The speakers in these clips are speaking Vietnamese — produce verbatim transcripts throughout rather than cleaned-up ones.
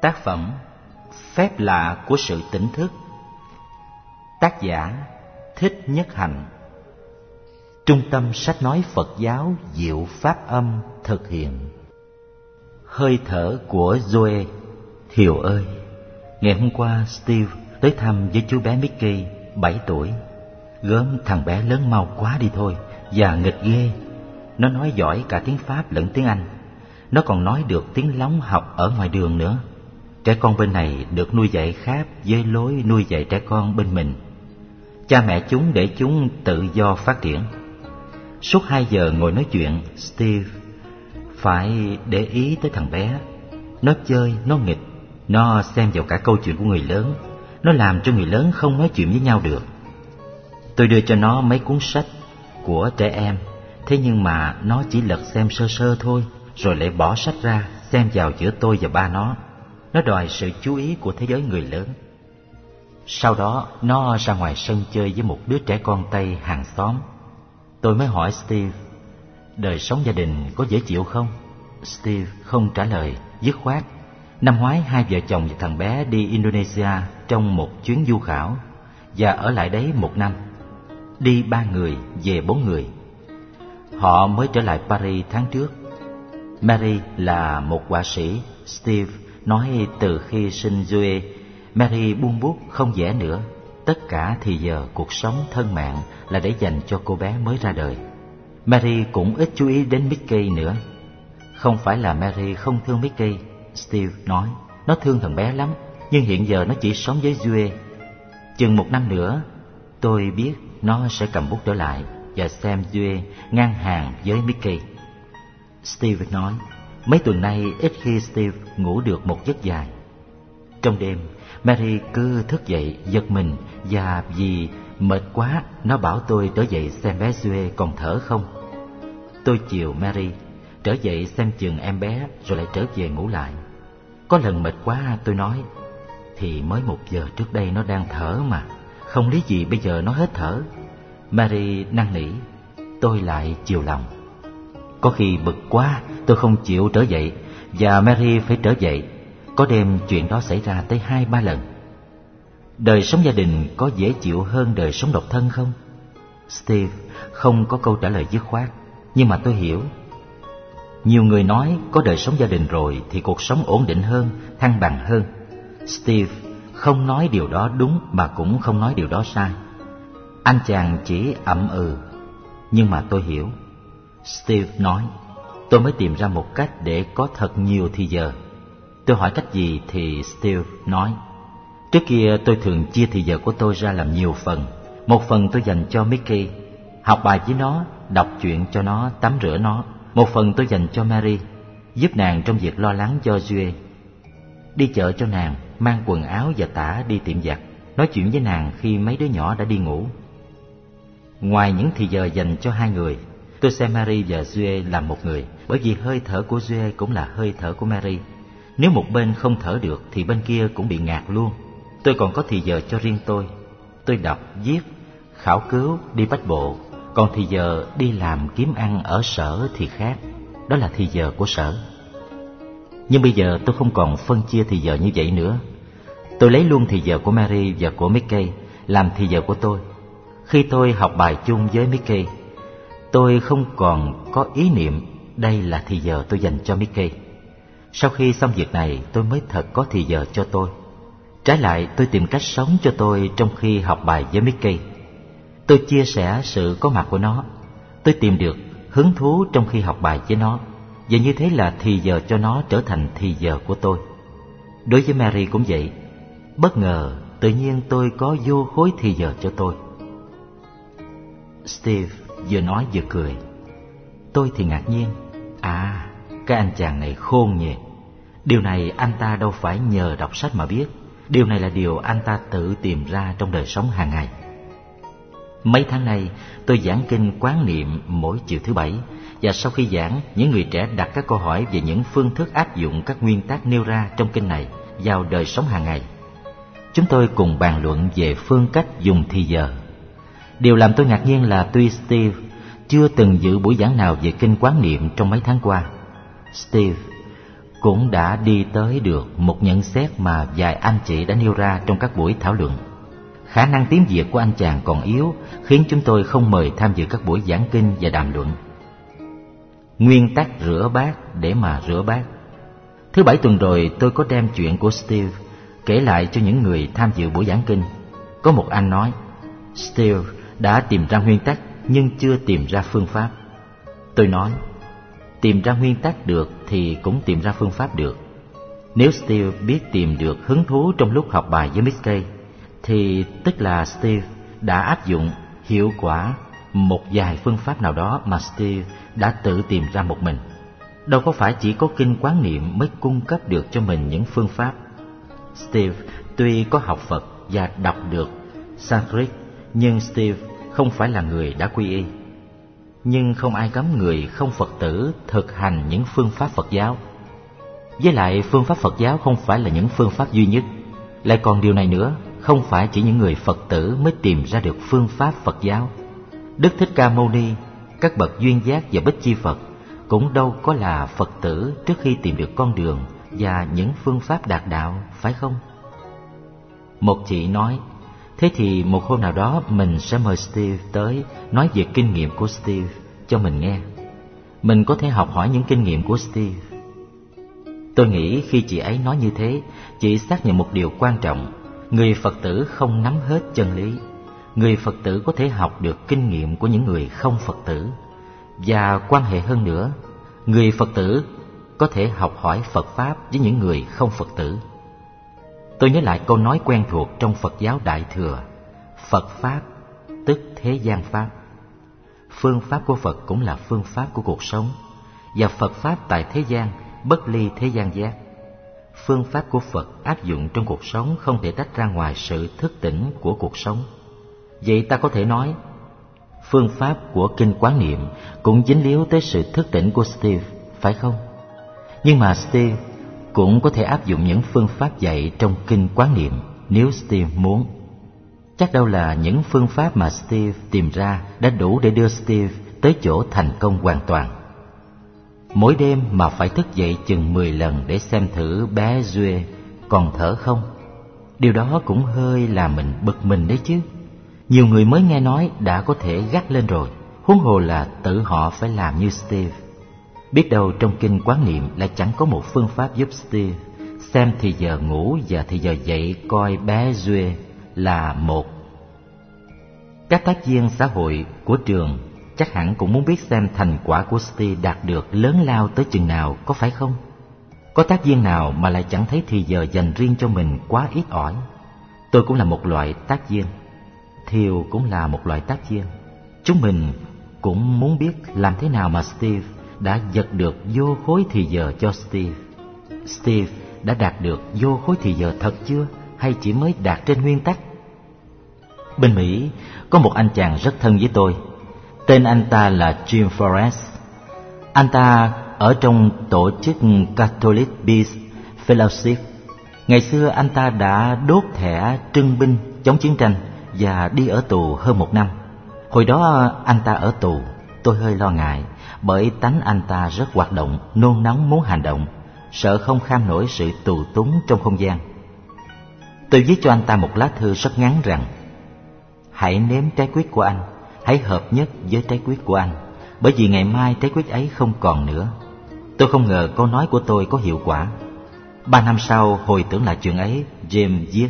Tác phẩm Phép lạ của sự tỉnh thức. Tác giả Thích Nhất Hạnh. Trung tâm sách nói Phật giáo Diệu Pháp Âm thực hiện. Hơi thở của Joe. Thiều ơi, ngày hôm qua Steve tới thăm với chú bé Mickey, bảy tuổi. Gớm thằng bé lớn mau quá đi thôi, và nghịch ghê. Nó nói giỏi cả tiếng Pháp lẫn tiếng Anh. Nó còn nói được tiếng lóng học ở ngoài đường nữa. Trẻ con bên này được nuôi dạy khác với lối nuôi dạy trẻ con bên mình. Cha mẹ chúng để chúng tự do phát triển. Suốt hai giờ ngồi nói chuyện, Steve phải để ý tới thằng bé. Nó chơi, nó nghịch, nó xem vào cả câu chuyện của người lớn. Nó làm cho người lớn không nói chuyện với nhau được. Tôi đưa cho nó mấy cuốn sách của trẻ em. Thế nhưng mà nó chỉ lật xem sơ sơ thôi, rồi lại bỏ sách ra xem vào giữa tôi và ba nó. Nó đòi sự chú ý của thế giới người lớn. Sau đó nó ra ngoài sân chơi với một đứa trẻ con Tây hàng xóm. Tôi mới hỏi Steve, đời sống gia đình có dễ chịu không? Steve không trả lời, dứt khoát. Năm ngoái hai vợ chồng và thằng bé đi Indonesia trong một chuyến du khảo và ở lại đấy một năm. Đi ba người, về bốn người. Họ mới trở lại Paris tháng trước. Mary là một họa sĩ. Steve nói từ khi sinh Joe, Mary buông bút không vẽ nữa. Tất cả thì giờ cuộc sống thân mạng là để dành cho cô bé mới ra đời. Mary cũng ít chú ý đến Mickey nữa. Không phải là Mary không thương Mickey, Steve nói. Nó thương thằng bé lắm, nhưng hiện giờ nó chỉ sống với Joe. Chừng một năm nữa, tôi biết nó sẽ cầm bút trở lại và xem Joe ngang hàng với Mickey. Steve nói, mấy tuần nay ít khi Steve ngủ được một giấc dài. Trong đêm, Mary cứ thức dậy giật mình, và vì mệt quá, nó bảo tôi trở dậy xem bé Joe còn thở không. Tôi chiều Mary, trở dậy xem chừng em bé rồi lại trở về ngủ lại. Có lần mệt quá tôi nói, thì mới một giờ trước đây nó đang thở mà, không lý gì bây giờ nó hết thở. Mary năn nỉ, tôi lại chiều lòng. Có khi bực quá tôi không chịu trở dậy, và Mary phải trở dậy. Có đêm chuyện đó xảy ra tới hai ba lần. Đời sống gia đình có dễ chịu hơn đời sống độc thân không? Steve không có câu trả lời dứt khoát, nhưng mà tôi hiểu. Nhiều người nói có đời sống gia đình rồi thì cuộc sống ổn định hơn, thăng bằng hơn. Steve không nói điều đó đúng mà cũng không nói điều đó sai. Anh chàng chỉ ậm ừ, nhưng mà tôi hiểu. Steve nói, tôi mới tìm ra một cách để có thật nhiều thì giờ. Tôi hỏi cách gì thì Steve nói, trước kia tôi thường chia thì giờ của tôi ra làm nhiều phần. Một phần tôi dành cho Mickey, học bài với nó, đọc truyện cho nó, tắm rửa nó. Một phần tôi dành cho Mary, giúp nàng trong việc lo lắng cho Joe. Đi chợ cho nàng, mang quần áo và tã đi tiệm giặt, nói chuyện với nàng khi mấy đứa nhỏ đã đi ngủ. Ngoài những thì giờ dành cho hai người, tôi xem Mary và Joe làm một người, bởi vì hơi thở của Joe cũng là hơi thở của Mary. Nếu một bên không thở được thì bên kia cũng bị ngạt luôn. Tôi còn có thì giờ cho riêng tôi. Tôi đọc, viết, khảo cứu, đi bách bộ. Còn thì giờ đi làm kiếm ăn ở sở thì khác. Đó là thì giờ của sở. Nhưng bây giờ tôi không còn phân chia thì giờ như vậy nữa. Tôi lấy luôn thì giờ của Mary và của Mickey làm thì giờ của tôi. Khi tôi học bài chung với Mickey, tôi không còn có ý niệm đây là thì giờ tôi dành cho Mickey. Sau khi xong việc này, tôi mới thật có thì giờ cho tôi. Trái lại, tôi tìm cách sống cho tôi trong khi học bài với Mickey. Tôi chia sẻ sự có mặt của nó. Tôi tìm được hứng thú trong khi học bài với nó, và như thế là thì giờ cho nó trở thành thì giờ của tôi. Đối với Mary cũng vậy. Bất ngờ, tự nhiên tôi có vô khối thì giờ cho tôi. Steve vừa nói vừa cười. Tôi thì ngạc nhiên. À, cái anh chàng này khôn nhỉ. Điều này anh ta đâu phải nhờ đọc sách mà biết. Điều này là điều anh ta tự tìm ra trong đời sống hàng ngày. Mấy tháng nay, tôi giảng kinh quán niệm mỗi chiều thứ bảy, và sau khi giảng, những người trẻ đặt các câu hỏi về những phương thức áp dụng các nguyên tắc nêu ra trong kinh này vào đời sống hàng ngày. Chúng tôi cùng bàn luận về phương cách dùng thì giờ. Điều làm tôi ngạc nhiên là tuy Steve chưa từng dự buổi giảng nào về kinh quán niệm trong mấy tháng qua, Steve cũng đã đi tới được một nhận xét mà vài anh chị đã nêu ra trong các buổi thảo luận. Khả năng tiếng Việt của anh chàng còn yếu, khiến chúng tôi không mời tham dự các buổi giảng kinh và đàm luận. Nguyên tắc rửa bát để mà rửa bát. Thứ bảy tuần rồi tôi có đem chuyện của Steve kể lại cho những người tham dự buổi giảng kinh. Có một anh nói, Steve đã tìm ra nguyên tắc nhưng chưa tìm ra phương pháp. Tôi nói, tìm ra nguyên tắc được thì cũng tìm ra phương pháp được. Nếu Steve biết tìm được hứng thú trong lúc học bài với Miss Kay, thì tức là Steve đã áp dụng hiệu quả một vài phương pháp nào đó mà Steve đã tự tìm ra một mình. Đâu có phải chỉ có kinh quán niệm mới cung cấp được cho mình những phương pháp. Steve tuy có học Phật và đọc được Sanskrit, nhưng Steve không phải là người đã quy y. Nhưng không ai cấm người không Phật tử thực hành những phương pháp Phật giáo. Với lại phương pháp Phật giáo không phải là những phương pháp duy nhất. Lại còn điều này nữa, không phải chỉ những người Phật tử mới tìm ra được phương pháp Phật giáo. Đức Thích Ca Mâu Ni, các bậc duyên giác và Bích Chi Phật cũng đâu có là Phật tử trước khi tìm được con đường và những phương pháp đạt đạo, phải không? Một chị nói, thế thì một hôm nào đó mình sẽ mời Steve tới nói về kinh nghiệm của Steve cho mình nghe. Mình có thể học hỏi những kinh nghiệm của Steve. Tôi nghĩ khi chị ấy nói như thế, chị xác nhận một điều quan trọng. Người Phật tử không nắm hết chân lý. Người Phật tử có thể học được kinh nghiệm của những người không Phật tử. Và quan hệ hơn nữa, người Phật tử có thể học hỏi Phật Pháp với những người không Phật tử. Tôi nhớ lại câu nói quen thuộc trong Phật giáo Đại Thừa, Phật Pháp tức thế gian Pháp. Phương pháp của Phật cũng là phương pháp của cuộc sống, và Phật Pháp tại thế gian bất ly thế gian giác. Phương pháp của Phật áp dụng trong cuộc sống không thể tách ra ngoài sự thức tỉnh của cuộc sống. Vậy ta có thể nói, phương pháp của kinh quán niệm cũng dính líu tới sự thức tỉnh của Steve, phải không? Nhưng mà Steve cũng có thể áp dụng những phương pháp dạy trong kinh quán niệm nếu Steve muốn. Chắc đâu là những phương pháp mà Steve tìm ra đã đủ để đưa Steve tới chỗ thành công hoàn toàn. Mỗi đêm mà phải thức dậy chừng mười lần để xem thử bé Duê còn thở không. Điều đó cũng hơi làm mình bực mình đấy chứ. Nhiều người mới nghe nói đã có thể gắt lên rồi, huống hồ là tự họ phải làm như Steve. Biết đâu trong kinh quán niệm lại chẳng có một phương pháp giúp Steve xem thì giờ ngủ và thì giờ dậy coi bé Duê là một. Các tác viên xã hội của trường chắc hẳn cũng muốn biết xem thành quả của Steve đạt được lớn lao tới chừng nào, có phải không? Có tác viên nào mà lại chẳng thấy thì giờ dành riêng cho mình quá ít ỏi. Tôi cũng là một loại tác viên, Thiều cũng là một loại tác viên. Chúng mình cũng muốn biết làm thế nào mà Steve đã giật được vô khối thì giờ cho Steve. Steve đã đạt được vô khối thì giờ thật chưa, hay chỉ mới đạt trên nguyên tắc? Bên Mỹ có một anh chàng rất thân với tôi. Tên anh ta là Jim Forrest. Anh ta ở trong tổ chức Catholic Peace Fellowship. Ngày xưa anh ta đã đốt thẻ trưng binh chống chiến tranh và đi ở tù hơn một năm. Hồi đó anh ta ở tù, tôi hơi lo ngại, bởi tánh anh ta rất hoạt động, nôn nóng muốn hành động, sợ không kham nổi sự tù túng trong không gian. Tôi viết cho anh ta một lá thư rất ngắn rằng: hãy nếm trái quyết của anh, hãy hợp nhất với trái quyết của anh, bởi vì ngày mai trái quyết ấy không còn nữa. Tôi không ngờ câu nói của tôi có hiệu quả. Ba năm sau hồi tưởng lại chuyện ấy, James viết: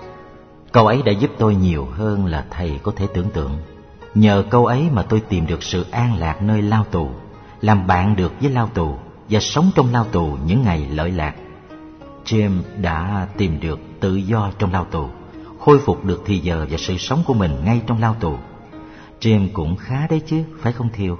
câu ấy đã giúp tôi nhiều hơn là thầy có thể tưởng tượng. Nhờ câu ấy mà tôi tìm được sự an lạc nơi lao tù, làm bạn được với lao tù và sống trong lao tù những ngày lợi lạc. James đã tìm được tự do trong lao tù, khôi phục được thì giờ và sự sống của mình ngay trong lao tù. James cũng khá đấy chứ, phải không Thiều?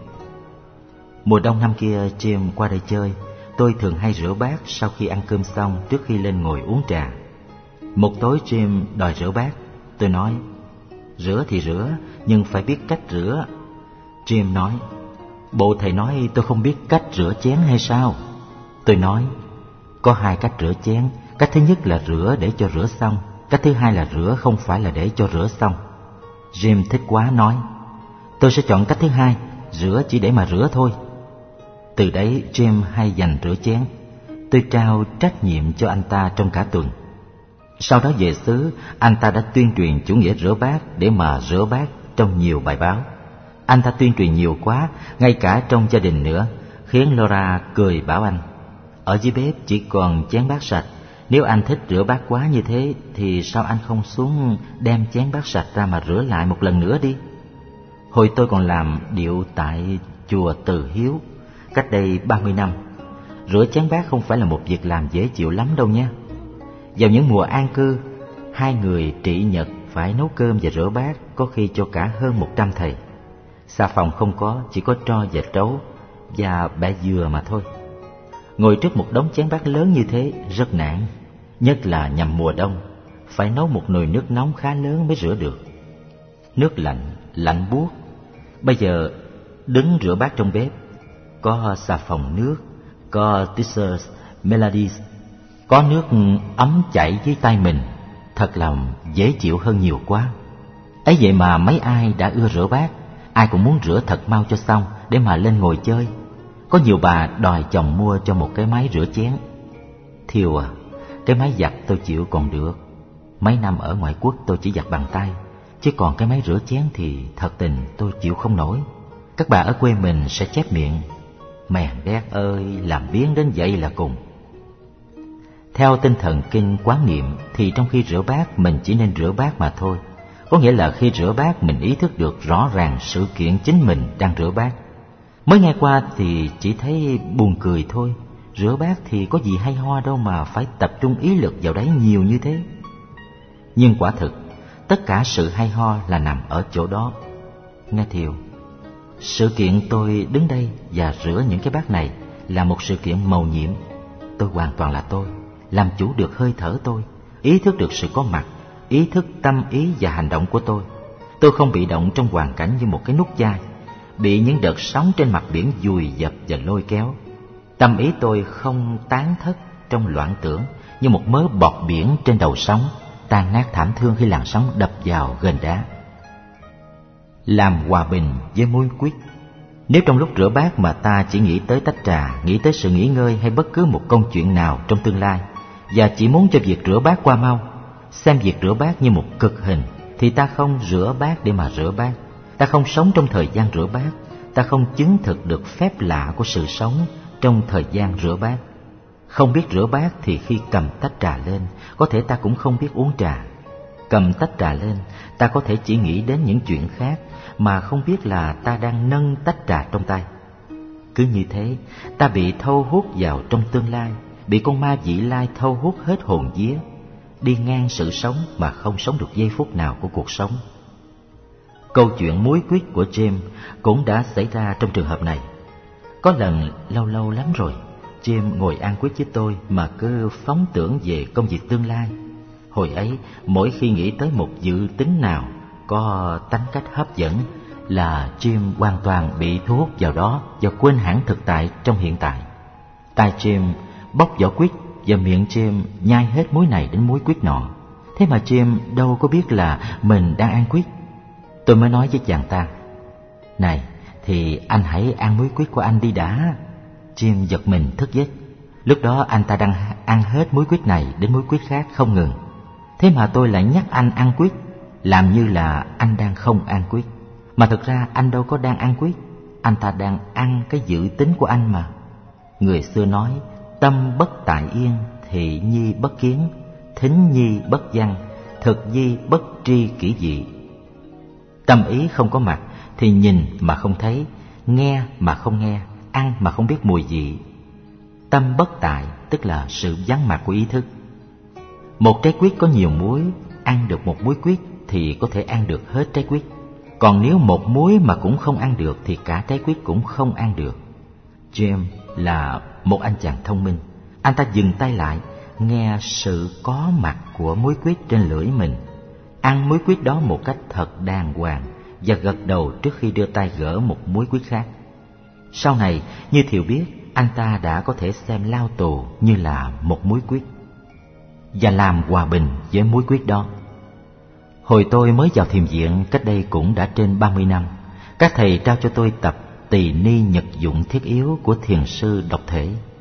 Mùa đông năm kia James qua đây chơi, tôi thường hay rửa bát sau khi ăn cơm xong trước khi lên ngồi uống trà. Một tối James đòi rửa bát. Tôi nói: rửa thì rửa, nhưng phải biết cách rửa. James nói: bộ thầy nói tôi không biết cách rửa chén hay sao? Tôi nói: có hai cách rửa chén. Cách thứ nhất là rửa để cho rửa xong, cách thứ hai là rửa không phải là để cho rửa xong. James thích quá nói: tôi sẽ chọn cách thứ hai, rửa chỉ để mà rửa thôi. Từ đấy James hay dành rửa chén. Tôi trao trách nhiệm cho anh ta trong cả tuần. Sau đó về xứ, anh ta đã tuyên truyền chủ nghĩa rửa bát để mà rửa bát trong nhiều bài báo. Anh ta tuyên truyền nhiều quá, ngay cả trong gia đình nữa, khiến Laura cười bảo anh: ở dưới bếp chỉ còn chén bát sạch, nếu anh thích rửa bát quá như thế thì sao anh không xuống đem chén bát sạch ra mà rửa lại một lần nữa đi. Hồi tôi còn làm điệu tại chùa Từ Hiếu cách đây ba mươi năm, rửa chén bát không phải là một việc làm dễ chịu lắm đâu nha. Vào những mùa an cư, hai người trị nhật phải nấu cơm và rửa bát, có khi cho cả hơn một trăm thầy. Xà phòng không có, chỉ có tro và trấu và bẹ dừa mà thôi. Ngồi trước một đống chén bát lớn như thế rất nản, nhất là nhằm mùa đông, phải nấu một nồi nước nóng khá lớn mới rửa được. Nước lạnh, lạnh buốt. Bây giờ đứng rửa bát trong bếp, có xà phòng nước, có Tisers, Melodies, có nước ấm chảy dưới tay mình, thật lòng dễ chịu hơn nhiều quá. Ấy vậy mà mấy ai đã ưa rửa bát, ai cũng muốn rửa thật mau cho xong để mà lên ngồi chơi. Có nhiều bà đòi chồng mua cho một cái máy rửa chén. Thiều à, cái máy giặt tôi chịu còn được. Mấy năm ở ngoại quốc tôi chỉ giặt bằng tay, chứ còn cái máy rửa chén thì thật tình tôi chịu không nổi. Các bà ở quê mình sẽ chép miệng: mèn đét ơi, làm biếng đến vậy là cùng. Theo tinh thần kinh quán niệm thì trong khi rửa bát mình chỉ nên rửa bát mà thôi. Có nghĩa là khi rửa bát mình ý thức được rõ ràng sự kiện chính mình đang rửa bát. Mới nghe qua thì chỉ thấy buồn cười thôi. Rửa bát thì có gì hay ho đâu mà phải tập trung ý lực vào đấy nhiều như thế. Nhưng quả thực, tất cả sự hay ho là nằm ở chỗ đó. Nghe Thiều, sự kiện tôi đứng đây và rửa những cái bát này là một sự kiện mầu nhiệm. Tôi hoàn toàn là tôi, làm chủ được hơi thở tôi, ý thức được sự có mặt, ý thức tâm ý và hành động của tôi. Tôi không bị động trong hoàn cảnh như một cái nút chai, bị những đợt sóng trên mặt biển dùi dập và lôi kéo. Tâm ý tôi không tán thất trong loạn tưởng như một mớ bọt biển trên đầu sóng, tan nát thảm thương khi làn sóng đập vào ghềnh đá. Làm hòa bình với muối quýt. Nếu trong lúc rửa bát mà ta chỉ nghĩ tới tách trà, nghĩ tới sự nghỉ ngơi hay bất cứ một công chuyện nào trong tương lai, và chỉ muốn cho việc rửa bát qua mau, xem việc rửa bát như một cực hình, thì ta không rửa bát để mà rửa bát. Ta không sống trong thời gian rửa bát, ta không chứng thực được phép lạ của sự sống trong thời gian rửa bát. Không biết rửa bát thì khi cầm tách trà lên, có thể ta cũng không biết uống trà. Cầm tách trà lên, ta có thể chỉ nghĩ đến những chuyện khác mà không biết là ta đang nâng tách trà trong tay. Cứ như thế, ta bị thâu hút vào trong tương lai, bị con ma vị lai thâu hút hết hồn vía, đi ngang sự sống mà không sống được giây phút nào của cuộc sống. Câu chuyện muối quýt của James cũng đã xảy ra trong trường hợp này. Có lần lâu lâu lắm rồi, James ngồi ăn quýt với tôi mà cứ phóng tưởng về công việc tương lai. Hồi ấy, mỗi khi nghĩ tới một dự tính nào có tánh cách hấp dẫn là James hoàn toàn bị thu hút vào đó và quên hẳn thực tại trong hiện tại. Tai James bóc vỏ quýt và miệng James nhai hết muối này đến muối quýt nọ. Thế mà James đâu có biết là mình đang ăn quýt. Tôi mới nói với chàng ta: này, thì anh hãy ăn muối quýt của anh đi đã. James giật mình thức giấc. Lúc đó anh ta đang ăn hết muối quýt này đến muối quýt khác không ngừng. Thế mà tôi lại nhắc anh ăn quýt, làm như là anh đang không ăn quýt. Mà thực ra anh đâu có đang ăn quýt, anh ta đang ăn cái dự tính của anh mà. Người xưa nói: tâm bất tại yên, thị nhi bất kiến, thính nhi bất văn, thực nhi bất tri kỷ dị. Tâm ý không có mặt thì nhìn mà không thấy, nghe mà không nghe, ăn mà không biết mùi vị. Tâm bất tại tức là sự vắng mặt của ý thức. Một trái quýt có nhiều muối, ăn được một muối quýt thì có thể ăn được hết trái quýt. Còn nếu một muối mà cũng không ăn được thì cả trái quýt cũng không ăn được. James là một anh chàng thông minh. Anh ta dừng tay lại, nghe sự có mặt của muối quýt trên lưỡi mình, ăn muối quýt đó một cách thật đàng hoàng và gật đầu trước khi đưa tay gỡ một muối quýt khác. Sau này, như Thiều biết, anh ta đã có thể xem lao tù như là một muối quýt và làm hòa bình với muối quýt đó. Hồi tôi mới vào thiền viện cách đây cũng đã trên ba mươi năm, các thầy trao cho tôi tập Tỳ Ni Nhật Dụng Thiết Yếu của thiền sư Độc Thể.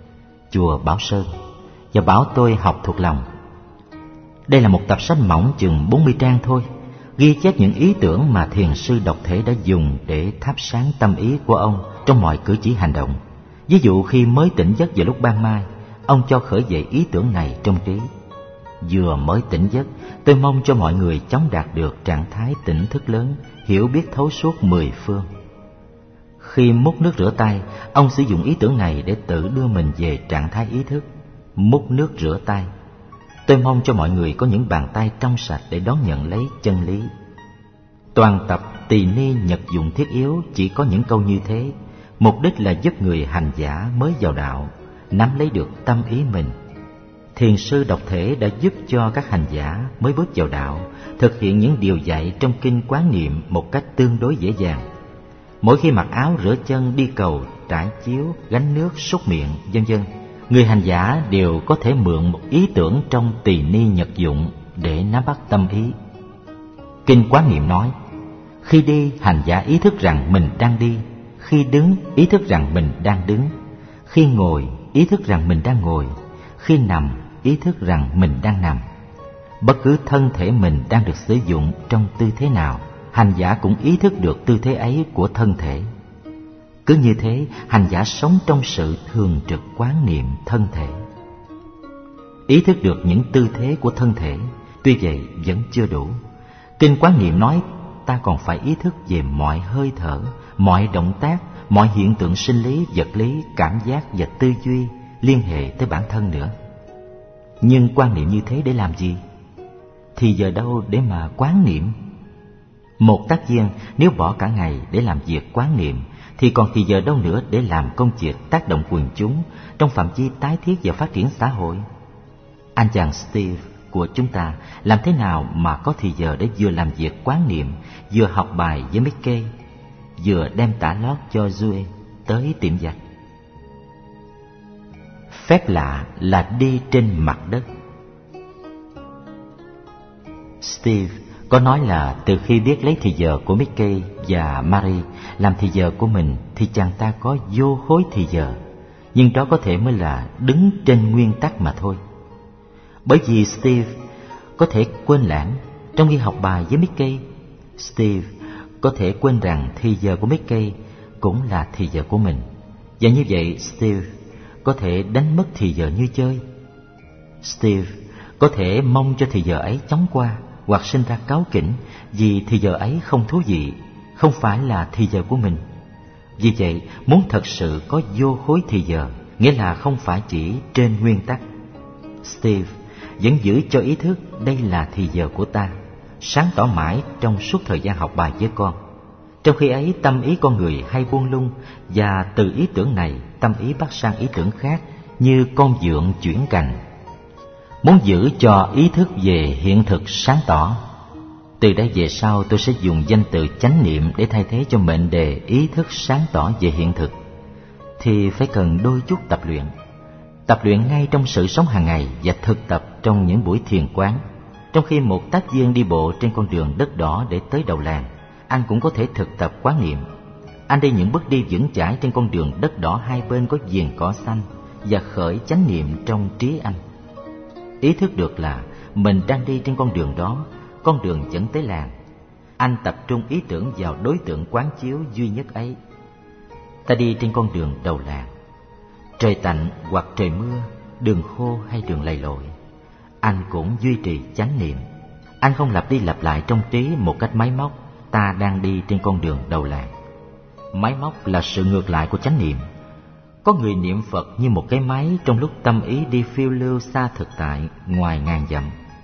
chùa Bảo Sơn, và bảo tôi học thuộc lòng. Đây là một tập sách mỏng chừng bốn mươi trang thôi, ghi chép những ý tưởng mà thiền sư Độc Thể đã dùng để thắp sáng tâm ý của ông trong mọi cử chỉ hành động. Ví dụ khi mới tỉnh giấc vào lúc ban mai, ông cho khởi dậy ý tưởng này trong trí. Vừa mới tỉnh giấc, tôi mong cho mọi người chóng đạt được trạng thái tỉnh thức lớn, hiểu biết thấu suốt mười phương. Khi múc nước rửa tay, ông sử dụng ý tưởng này để tự đưa mình về trạng thái ý thức. Múc nước rửa tay. Tôi mong cho mọi người có những bàn tay trong sạch để đón nhận lấy chân lý. Toàn tập Tỳ Ni Nhật Dụng Thiết Yếu chỉ có những câu như thế, mục đích là giúp người hành giả mới vào đạo nắm lấy được tâm ý mình. Thiền sư Độc Thể đã giúp cho các hành giả mới bước vào đạo thực hiện những điều dạy trong kinh Quán Niệm một cách tương đối dễ dàng. Mỗi khi mặc áo, rửa chân, đi cầu, trải chiếu, gánh nước, súc miệng, vân vân, người hành giả đều có thể mượn một ý tưởng trong Tỳ Ni Nhật Dụng để nắm bắt tâm ý. Kinh Quán Niệm nói: khi đi, hành giả ý thức rằng mình đang đi; khi đứng, ý thức rằng mình đang đứng; khi ngồi, ý thức rằng mình đang ngồi; khi nằm, ý thức rằng mình đang nằm. Bất cứ thân thể mình đang được sử dụng trong tư thế nào, hành giả cũng ý thức được tư thế ấy của thân thể. Cứ như thế, hành giả sống trong sự thường trực quán niệm thân thể. Ý thức được những tư thế của thân thể, tuy vậy vẫn chưa đủ. Kinh Quán Niệm nói ta còn phải ý thức về mọi hơi thở, mọi động tác, mọi hiện tượng sinh lý, vật lý, cảm giác và tư duy liên hệ tới bản thân nữa. Nhưng quan niệm như thế để làm gì? Thì giờ đâu để mà quán niệm? Một tác viên nếu bỏ cả ngày để làm việc quán niệm thì còn thì giờ đâu nữa để làm công việc tác động quần chúng trong phạm vi tái thiết và phát triển xã hội? Anh chàng Steve của chúng ta làm thế nào mà có thì giờ để vừa làm việc quán niệm, vừa học bài với Mickey, vừa đem tả lót cho Joe tới tiệm giặt? Phép lạ là đi trên mặt đất. Steve có nói là từ khi biết lấy thì giờ của Mickey và Mary làm thì giờ của mình thì chàng ta có vô hối thì giờ, nhưng đó có thể mới là đứng trên nguyên tắc mà thôi. Bởi vì Steve có thể quên lãng trong khi học bài với Mickey. Steve có thể quên rằng thì giờ của Mickey cũng là thì giờ của mình, và như vậy Steve có thể đánh mất thì giờ như chơi. Steve có thể mong cho thì giờ ấy chóng qua, hoặc sinh ra cáu kỉnh vì thì giờ ấy không thú vị, không phải là thì giờ của mình. Vì vậy, muốn thật sự có vô hối thì giờ, nghĩa là không phải chỉ trên nguyên tắc. Steve vẫn giữ cho ý thức đây là thì giờ của ta, sáng tỏ mãi trong suốt thời gian học bài với con. Trong khi ấy, tâm ý con người hay buông lung, và từ ý tưởng này, tâm ý bắt sang ý tưởng khác, như con dượng chuyển cành. Muốn giữ cho ý thức về hiện thực sáng tỏ, từ đây về sau tôi sẽ dùng danh từ chánh niệm để thay thế cho mệnh đề ý thức sáng tỏ về hiện thực, thì phải cần đôi chút tập luyện. Tập luyện ngay trong sự sống hàng ngày và thực tập trong những buổi thiền quán. Trong khi một tác viên đi bộ trên con đường đất đỏ để tới đầu làng, anh cũng có thể thực tập quán niệm. Anh đi những bước đi vững chãi trên con đường đất đỏ, hai bên có viền cỏ xanh, và khởi chánh niệm trong trí anh. Ý thức được là mình đang đi trên con đường đó, con đường dẫn tới làng. Anh tập trung ý tưởng vào đối tượng quán chiếu duy nhất ấy. Ta đi trên con đường đầu làng. Trời tạnh hoặc trời mưa, đường khô hay đường lầy lội, anh cũng duy trì chánh niệm. Anh không lặp đi lặp lại trong trí một cách máy móc ta đang đi trên con đường đầu làng. Máy móc là sự ngược lại của chánh niệm. Có người niệm Phật như một cái máy trong lúc tâm ý đi phiêu lưu xa thực tại ngoài ngàn dặm.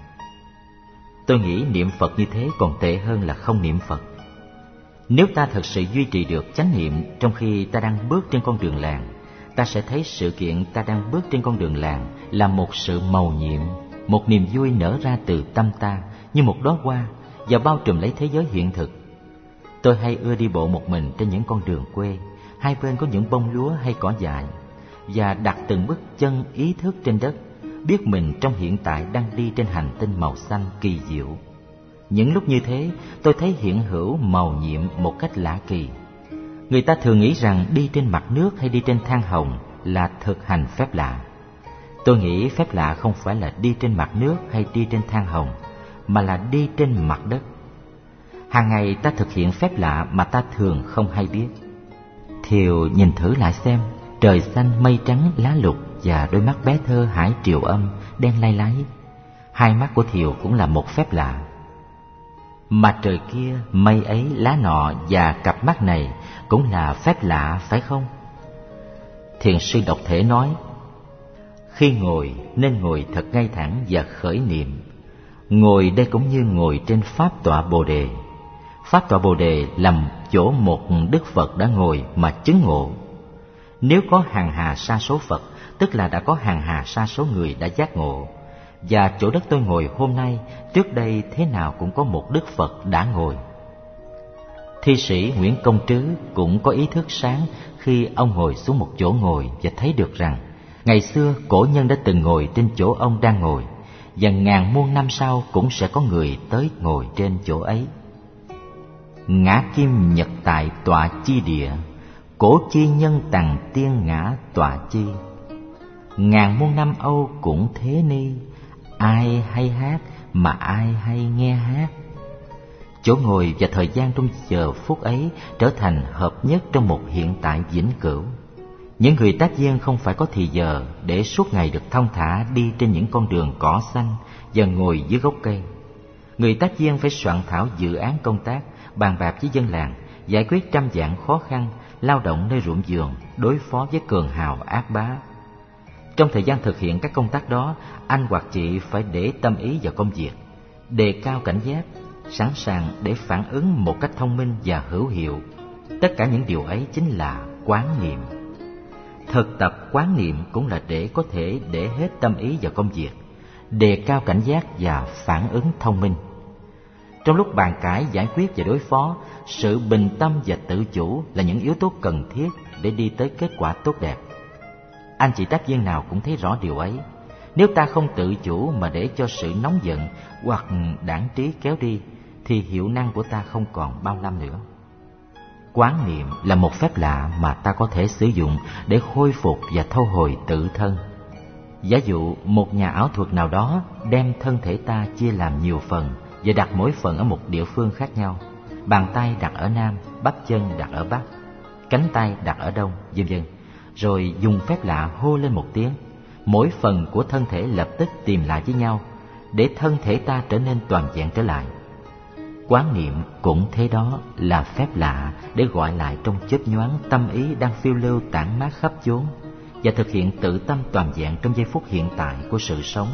Tôi nghĩ niệm Phật như thế còn tệ hơn là không niệm Phật. Nếu ta thật sự duy trì được chánh niệm trong khi ta đang bước trên con đường làng, ta sẽ thấy sự kiện ta đang bước trên con đường làng là một sự mầu nhiệm, một niềm vui nở ra từ tâm ta như một đóa hoa và bao trùm lấy thế giới hiện thực. Tôi hay ưa đi bộ một mình trên những con đường quê, hai bên có những bông lúa hay cỏ dại, và đặt từng bước chân ý thức trên đất, biết mình trong hiện tại đang đi trên hành tinh màu xanh kỳ diệu. Những lúc như thế, tôi thấy hiện hữu mầu nhiệm một cách lạ kỳ. Người ta thường nghĩ rằng đi trên mặt nước hay đi trên than hồng là thực hành phép lạ, Tôi nghĩ phép lạ không phải là đi trên mặt nước hay đi trên than hồng, mà là đi trên mặt đất. Hàng ngày ta thực hiện phép lạ mà ta thường không hay biết. Thiều nhìn thử lại xem, trời xanh mây trắng lá lục và đôi mắt bé thơ hải triều âm đen lay láy. Hai mắt của Thiều cũng là một phép lạ. Mà trời kia, mây ấy, lá nọ và cặp mắt này cũng là phép lạ phải không? Thiền sư Độc Thể nói, khi ngồi nên ngồi thật ngay thẳng và khởi niệm. Ngồi đây cũng như ngồi trên pháp tọa Bồ Đề. Pháp tọa Bồ Đề là chỗ một Đức Phật đã ngồi mà chứng ngộ. Nếu có hàng hà sa số Phật, tức là đã có hàng hà sa số người đã giác ngộ. Và chỗ đất tôi ngồi hôm nay, trước đây thế nào cũng có một Đức Phật đã ngồi. Thi sĩ Nguyễn Công Trứ cũng có ý thức sáng khi ông ngồi xuống một chỗ ngồi và thấy được rằng ngày xưa cổ nhân đã từng ngồi trên chỗ ông đang ngồi, và ngàn muôn năm sau cũng sẽ có người tới ngồi trên chỗ ấy. Ngã kim nhật tại tọa chi địa, cổ chi nhân tằng tiên ngã tọa chi. Ngàn muôn năm âu cũng thế ni, ai hay hát mà ai hay nghe hát. Chỗ ngồi và thời gian trong giờ phút ấy trở thành hợp nhất trong một hiện tại vĩnh cửu. Những người tác viên không phải có thì giờ để suốt ngày được thong thả đi trên những con đường cỏ xanh và ngồi dưới gốc cây. Người tác viên phải soạn thảo dự án công tác, bàn bạc với dân làng, giải quyết trăm dạng khó khăn, lao động nơi ruộng vườn, đối phó với cường hào ác bá. Trong thời gian thực hiện các công tác đó, anh hoặc chị phải để tâm ý vào công việc, đề cao cảnh giác, sẵn sàng để phản ứng một cách thông minh và hữu hiệu. Tất cả những điều ấy chính là quán niệm. Thực tập quán niệm cũng là để có thể để hết tâm ý vào công việc, đề cao cảnh giác và phản ứng thông minh. Trong lúc bàn cãi, giải quyết và đối phó, sự bình tâm và tự chủ là những yếu tố cần thiết để đi tới kết quả tốt đẹp. Anh chị tác viên nào cũng thấy rõ điều ấy. Nếu ta không tự chủ mà để cho sự nóng giận hoặc đãng trí kéo đi, thì hiệu năng của ta không còn bao năm nữa. Quán niệm là một phép lạ mà ta có thể sử dụng để khôi phục và thâu hồi tự thân. Giả dụ một nhà ảo thuật nào đó đem thân thể ta chia làm nhiều phần và đặt mỗi phần ở một địa phương khác nhau. Bàn tay đặt ở Nam, bắp chân đặt ở Bắc, cánh tay đặt ở Đông, vân vân. Rồi dùng phép lạ hô lên một tiếng, mỗi phần của thân thể lập tức tìm lại với nhau, để thân thể ta trở nên toàn vẹn trở lại. Quán niệm cũng thế đó, là phép lạ để gọi lại trong chớp nhoáng tâm ý đang phiêu lưu tản mát khắp chốn, và thực hiện tự tâm toàn vẹn trong giây phút hiện tại của sự sống.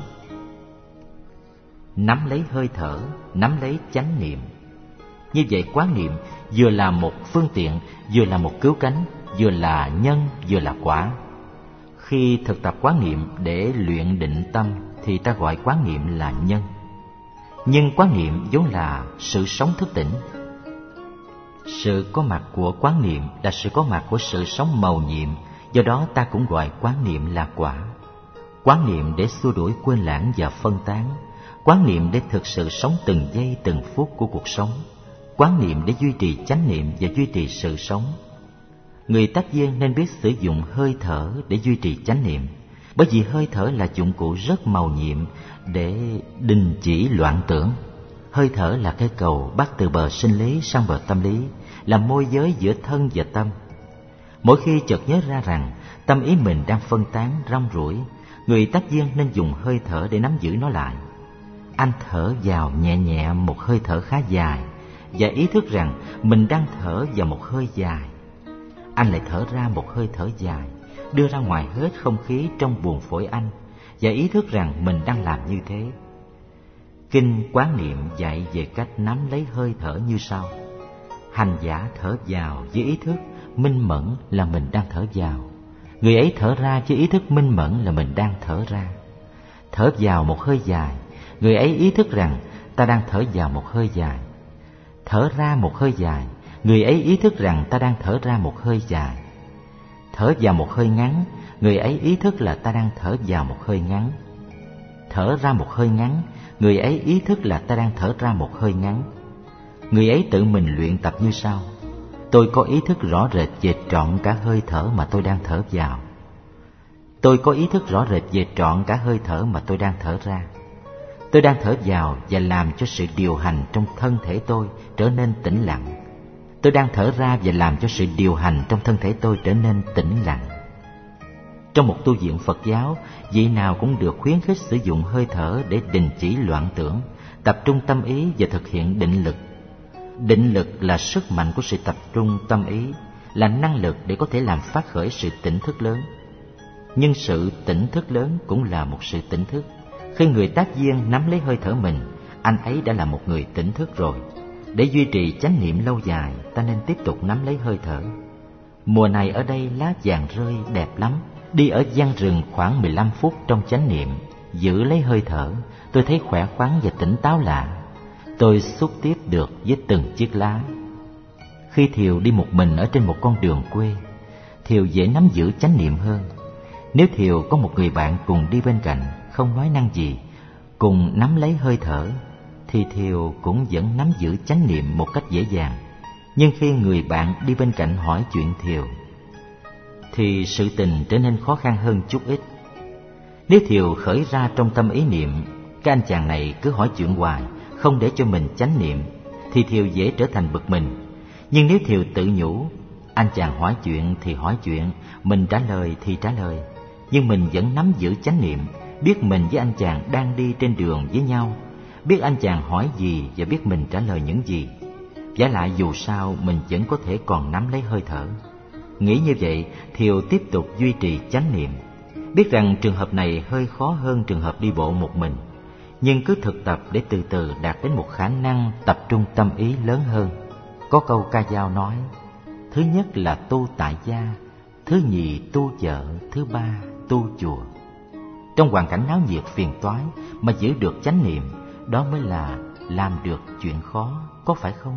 Nắm lấy hơi thở, nắm lấy chánh niệm. Như vậy quán niệm vừa là một phương tiện, vừa là một cứu cánh, vừa là nhân, vừa là quả. Khi thực tập quán niệm để luyện định tâm thì ta gọi quán niệm là nhân. Nhưng quán niệm vốn là sự sống thức tỉnh. Sự có mặt của quán niệm là sự có mặt của sự sống mầu nhiệm, do đó ta cũng gọi quán niệm là quả. Quán niệm để xua đuổi quên lãng và phân tán, quán niệm để thực sự sống từng giây từng phút của cuộc sống, quán niệm để duy trì chánh niệm và duy trì sự sống. Người tác viên nên biết sử dụng hơi thở để duy trì chánh niệm, bởi vì hơi thở là dụng cụ rất mầu nhiệm để đình chỉ loạn tưởng. Hơi thở là cây cầu bắt từ bờ sinh lý sang bờ tâm lý, là môi giới giữa thân và tâm. Mỗi khi chợt nhớ ra rằng tâm ý mình đang phân tán, rong ruổi, người tác viên nên dùng hơi thở để nắm giữ nó lại. Anh thở vào nhẹ nhẹ một hơi thở khá dài, và ý thức rằng mình đang thở vào một hơi dài. Anh lại thở ra một hơi thở dài, đưa ra ngoài hết không khí trong buồng phổi anh, và ý thức rằng mình đang làm như thế. Kinh Quán Niệm dạy về cách nắm lấy hơi thở như sau. Hành giả thở vào với ý thức minh mẫn là mình đang thở vào, người ấy thở ra với ý thức minh mẫn là mình đang thở ra. Thở vào một hơi dài, người ấy ý thức rằng ta đang thở vào một hơi dài. Thở ra một hơi dài, người ấy ý thức rằng ta đang thở ra một hơi dài. Thở vào một hơi ngắn, người ấy ý thức là ta đang thở vào một hơi ngắn. Thở ra một hơi ngắn, người ấy ý thức là ta đang thở ra một hơi ngắn. Người ấy tự mình luyện tập như sau. Tôi có ý thức rõ rệt về trọn cả hơi thở mà tôi đang thở vào. Tôi có ý thức rõ rệt về trọn cả hơi thở mà tôi đang thở ra. Tôi đang thở vào và làm cho sự điều hành trong thân thể tôi trở nên tĩnh lặng. Tôi đang thở ra và làm cho sự điều hành trong thân thể tôi trở nên tĩnh lặng. Trong một tu viện Phật giáo, vị nào cũng được khuyến khích sử dụng hơi thở để đình chỉ loạn tưởng, tập trung tâm ý và thực hiện định lực. Định lực là sức mạnh của sự tập trung tâm ý, là năng lực để có thể làm phát khởi sự tỉnh thức lớn. Nhưng sự tỉnh thức lớn cũng là một sự tỉnh thức. Khi người tác viên nắm lấy hơi thở mình, anh ấy đã là một người tỉnh thức rồi. Để duy trì chánh niệm lâu dài, ta nên tiếp tục nắm lấy hơi thở. Mùa này ở đây lá vàng rơi đẹp lắm. Đi ở giăng rừng khoảng mười lăm phút trong chánh niệm, giữ lấy hơi thở, tôi thấy khỏe khoắn và tỉnh táo lạ. Tôi xúc tiếp được với từng chiếc lá. Khi Thiều đi một mình ở trên một con đường quê, Thiều dễ nắm giữ chánh niệm hơn. Nếu Thiều có một người bạn cùng đi bên cạnh, không nói năng gì, cùng nắm lấy hơi thở, thì Thiều cũng vẫn nắm giữ chánh niệm một cách dễ dàng. Nhưng khi người bạn đi bên cạnh hỏi chuyện Thiều, thì sự tình trở nên khó khăn hơn chút ít. Nếu Thiều khởi ra trong tâm ý niệm, cái anh chàng này cứ hỏi chuyện hoài, không để cho mình chánh niệm, thì Thiều dễ trở thành bực mình. Nhưng nếu Thiều tự nhủ, anh chàng hỏi chuyện thì hỏi chuyện, mình trả lời thì trả lời, nhưng mình vẫn nắm giữ chánh niệm, biết mình với anh chàng đang đi trên đường với nhau, biết anh chàng hỏi gì và biết mình trả lời những gì. Vả lại dù sao mình vẫn có thể còn nắm lấy hơi thở. Nghĩ như vậy, Thiều tiếp tục duy trì chánh niệm. Biết rằng trường hợp này hơi khó hơn trường hợp đi bộ một mình, nhưng cứ thực tập để từ từ đạt đến một khả năng tập trung tâm ý lớn hơn. Có câu ca dao nói, thứ nhất là tu tại gia, thứ nhì tu vợ, thứ ba tu chùa. Trong hoàn cảnh náo nhiệt phiền toái mà giữ được chánh niệm, đó mới là làm được chuyện khó, có phải không?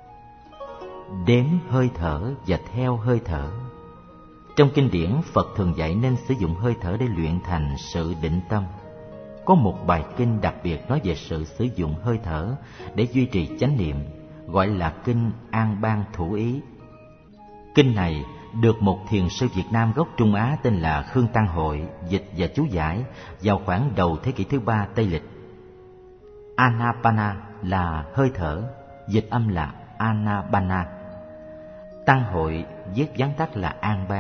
Đếm hơi thở và theo hơi thở. Trong kinh điển, Phật thường dạy nên sử dụng hơi thở để luyện thành sự định tâm. Có một bài kinh đặc biệt nói về sự sử dụng hơi thở để duy trì chánh niệm, gọi là kinh An Bang Thủ Ý. Kinh này được một thiền sư Việt Nam gốc Trung Á tên là Khương Tăng Hội dịch và chú giải vào khoảng đầu thế kỷ thứ ba Tây lịch. Anapana là hơi thở, dịch âm là Anapana. Tăng Hội viết vắn tắt là An Bang.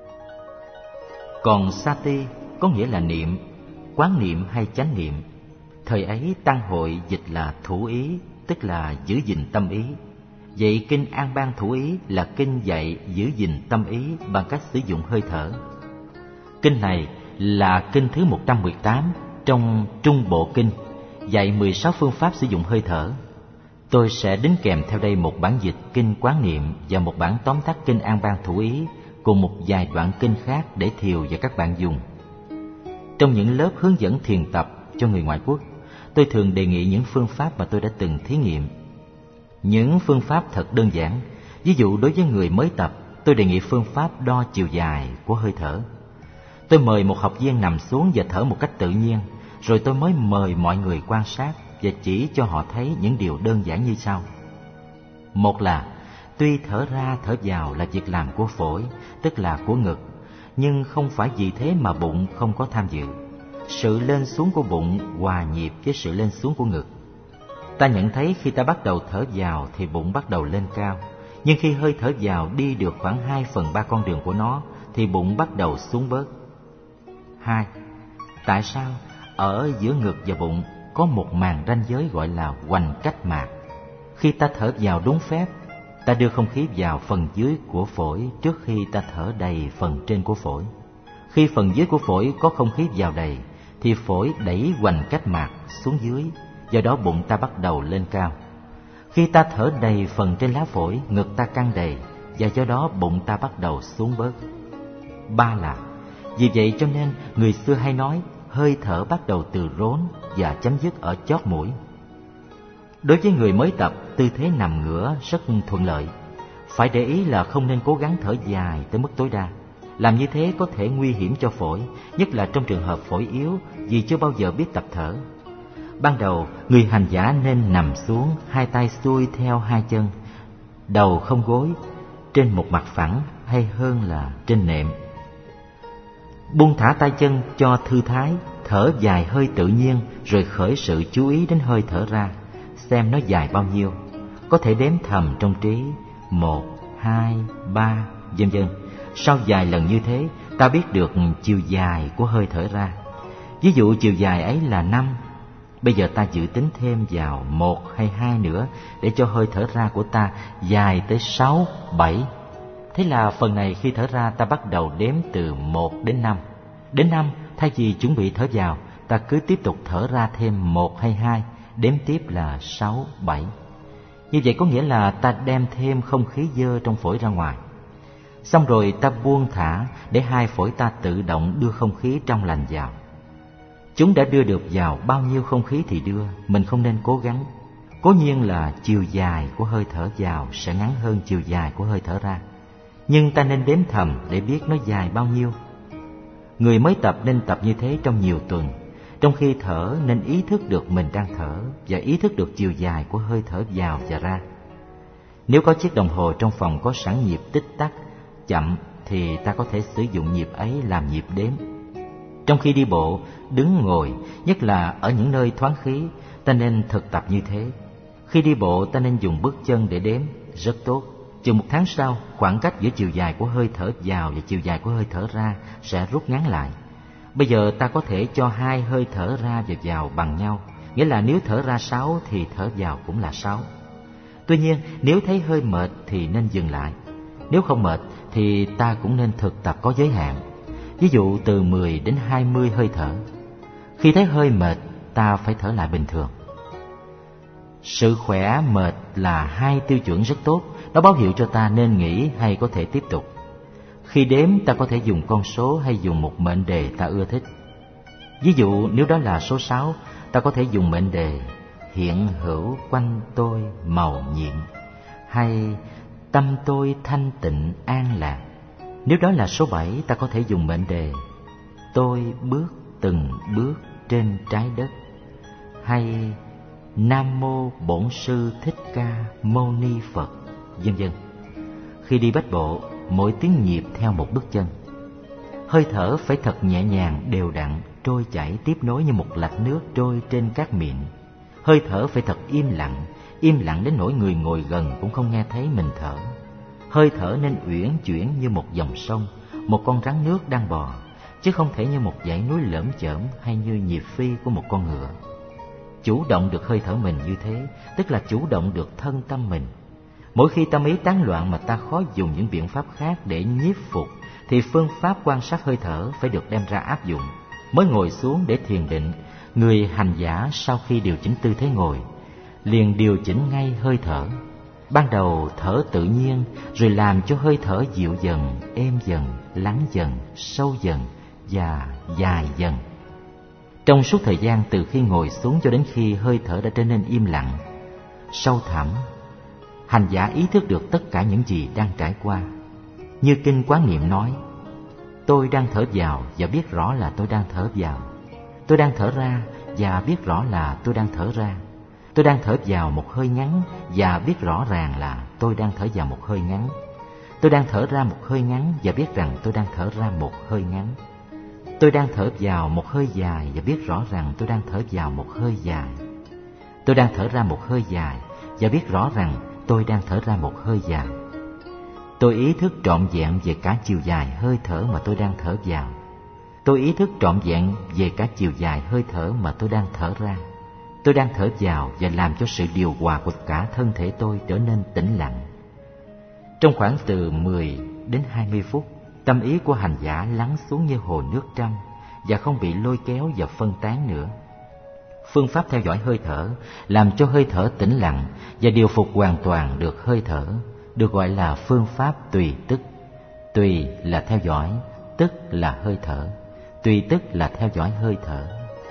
Còn Sati có nghĩa là niệm, quán niệm hay chánh niệm. Thời ấy Tăng Hội dịch là thủ ý, tức là giữ gìn tâm ý. Vậy kinh An Bang Thủ Ý là kinh dạy giữ gìn tâm ý bằng cách sử dụng hơi thở. Kinh này là kinh thứ một trăm mười tám trong Trung Bộ Kinh, dạy mười sáu phương pháp sử dụng hơi thở. Tôi sẽ đính kèm theo đây một bản dịch kinh quán niệm và một bản tóm tắt kinh An Bang Thủ Ý cùng một vài đoạn kinh khác để Thiều và các bạn dùng. Trong những lớp hướng dẫn thiền tập cho người ngoại quốc, tôi thường đề nghị những phương pháp mà tôi đã từng thí nghiệm. Những phương pháp thật đơn giản. Ví dụ đối với người mới tập, tôi đề nghị phương pháp đo chiều dài của hơi thở. Tôi mời một học viên nằm xuống và thở một cách tự nhiên, rồi tôi mới mời mọi người quan sát và chỉ cho họ thấy những điều đơn giản như sau. Một là, tuy thở ra thở vào là việc làm của phổi, tức là của ngực, nhưng không phải vì thế mà bụng không có tham dự. Sự lên xuống của bụng hòa nhịp với sự lên xuống của ngực. Ta nhận thấy khi ta bắt đầu thở vào thì bụng bắt đầu lên cao, nhưng khi hơi thở vào đi được khoảng hai phần ba con đường của nó thì bụng bắt đầu xuống bớt. Hai, tại sao ở giữa ngực và bụng có một màng ranh giới gọi là hoành cách mạc? Khi ta thở vào đúng phép, ta đưa không khí vào phần dưới của phổi trước khi ta thở đầy phần trên của phổi. Khi phần dưới của phổi có không khí vào đầy thì phổi đẩy hoành cách mạc xuống dưới, do đó bụng ta bắt đầu lên cao. Khi ta thở đầy phần trên lá phổi, ngực ta căng đầy, và do đó bụng ta bắt đầu xuống bớt. Ba là, vì vậy cho nên người xưa hay nói hơi thở bắt đầu từ rốn và chấm dứt ở chót mũi. Đối với người mới tập, tư thế nằm ngửa rất thuận lợi. Phải để ý là không nên cố gắng thở dài tới mức tối đa. Làm như thế có thể nguy hiểm cho phổi, nhất là trong trường hợp phổi yếu vì chưa bao giờ biết tập thở. Ban đầu, người hành giả nên nằm xuống, hai tay xuôi theo hai chân, đầu không gối, trên một mặt phẳng hay hơn là trên nệm. Buông thả tay chân cho thư thái, thở dài hơi tự nhiên, rồi khởi sự chú ý đến hơi thở ra, xem nó dài bao nhiêu. Có thể đếm thầm trong trí, một, hai, ba, vân vân. Sau vài lần như thế, ta biết được chiều dài của hơi thở ra. Ví dụ chiều dài ấy là năm, bây giờ ta dự tính thêm vào một hay hai nữa để cho hơi thở ra của ta dài tới sáu, bảy. Thế là phần này khi thở ra ta bắt đầu đếm từ một đến năm. Đến năm, thay vì chuẩn bị thở vào, ta cứ tiếp tục thở ra thêm một hay hai, đếm tiếp là sáu, bảy. Như vậy có nghĩa là ta đem thêm không khí dơ trong phổi ra ngoài. Xong rồi ta buông thả để hai phổi ta tự động đưa không khí trong lành vào. Chúng đã đưa được vào bao nhiêu không khí thì đưa, mình không nên cố gắng. Cố nhiên là chiều dài của hơi thở vào sẽ ngắn hơn chiều dài của hơi thở ra, nhưng ta nên đếm thầm để biết nó dài bao nhiêu. Người mới tập nên tập như thế trong nhiều tuần. Trong khi thở nên ý thức được mình đang thở và ý thức được chiều dài của hơi thở vào và ra. Nếu có chiếc đồng hồ trong phòng có sẵn nhịp tích tắc chậm thì ta có thể sử dụng nhịp ấy làm nhịp đếm. Trong khi đi bộ, đứng ngồi, nhất là ở những nơi thoáng khí, ta nên thực tập như thế. Khi đi bộ ta nên dùng bước chân để đếm, rất tốt. Chừng một tháng sau, khoảng cách giữa chiều dài của hơi thở vào và chiều dài của hơi thở ra sẽ rút ngắn lại. Bây giờ ta có thể cho hai hơi thở ra và vào bằng nhau, nghĩa là nếu thở ra sáu thì thở vào cũng là sáu. Tuy nhiên, nếu thấy hơi mệt thì nên dừng lại. Nếu không mệt thì ta cũng nên thực tập có giới hạn. Ví dụ từ mười đến hai mươi hơi thở. Khi thấy hơi mệt, ta phải thở lại bình thường. Sự khỏe mệt là hai tiêu chuẩn rất tốt. Nó báo hiệu cho ta nên nghỉ hay có thể tiếp tục. Khi đếm ta có thể dùng con số hay dùng một mệnh đề ta ưa thích. Ví dụ nếu đó là số sáu, ta có thể dùng mệnh đề hiện hữu quanh tôi màu nhiệm, hay tâm tôi thanh tịnh an lạc. Nếu đó là số bảy, ta có thể dùng mệnh đề tôi bước từng bước trên trái đất, hay Nam Mô Bổn Sư Thích Ca Mâu Ni Phật, vân vân. Khi đi bách bộ, mỗi tiếng nhịp theo một bước chân. Hơi thở phải thật nhẹ nhàng, đều đặn, trôi chảy tiếp nối như một lạch nước trôi trên cát mịn. Hơi thở phải thật im lặng, im lặng đến nỗi người ngồi gần cũng không nghe thấy mình thở. Hơi thở nên uyển chuyển như một dòng sông, một con rắn nước đang bò, chứ không thể như một dãy núi lởm chởm hay như nhịp phi của một con ngựa. Chủ động được hơi thở mình như thế, tức là chủ động được thân tâm mình. Mỗi khi tâm ý tán loạn mà ta khó dùng những biện pháp khác để nhiếp phục, thì phương pháp quan sát hơi thở phải được đem ra áp dụng. Mới ngồi xuống để thiền định, người hành giả sau khi điều chỉnh tư thế ngồi, liền điều chỉnh ngay hơi thở. Ban đầu thở tự nhiên, rồi làm cho hơi thở dịu dần, êm dần, lắng dần, sâu dần và dài dần. Trong suốt thời gian từ khi ngồi xuống cho đến khi hơi thở đã trở nên im lặng, sâu thẳm, hành giả ý thức được tất cả những gì đang trải qua. Như Kinh Quán Niệm nói, tôi đang thở vào và biết rõ là tôi đang thở vào. Tôi đang thở ra và biết rõ là tôi đang thở ra. Tôi đang thở vào một hơi ngắn và biết rõ ràng là tôi đang thở vào một hơi ngắn. Tôi đang thở ra một hơi ngắn và biết rằng tôi đang thở ra một hơi ngắn. Tôi đang thở vào một hơi dài và biết rõ rằng tôi đang thở vào một hơi dài. Tôi đang thở ra một hơi dài và biết rõ rằng tôi đang thở ra một hơi dài. Tôi ý thức trọn vẹn về cả chiều dài hơi thở mà tôi đang thở vào. Tôi ý thức trọn vẹn về cả chiều dài hơi thở mà tôi đang thở ra. Tôi đang thở vào và làm cho sự điều hòa của cả thân thể tôi trở nên tĩnh lặng. Trong khoảng từ mười đến hai mươi phút, tâm ý của hành giả lắng xuống như hồ nước trong và không bị lôi kéo và phân tán nữa. Phương pháp theo dõi hơi thở làm cho hơi thở tĩnh lặng và điều phục hoàn toàn được hơi thở, được gọi là phương pháp tùy tức. Tùy là theo dõi, tức là hơi thở. Tùy tức là theo dõi hơi thở.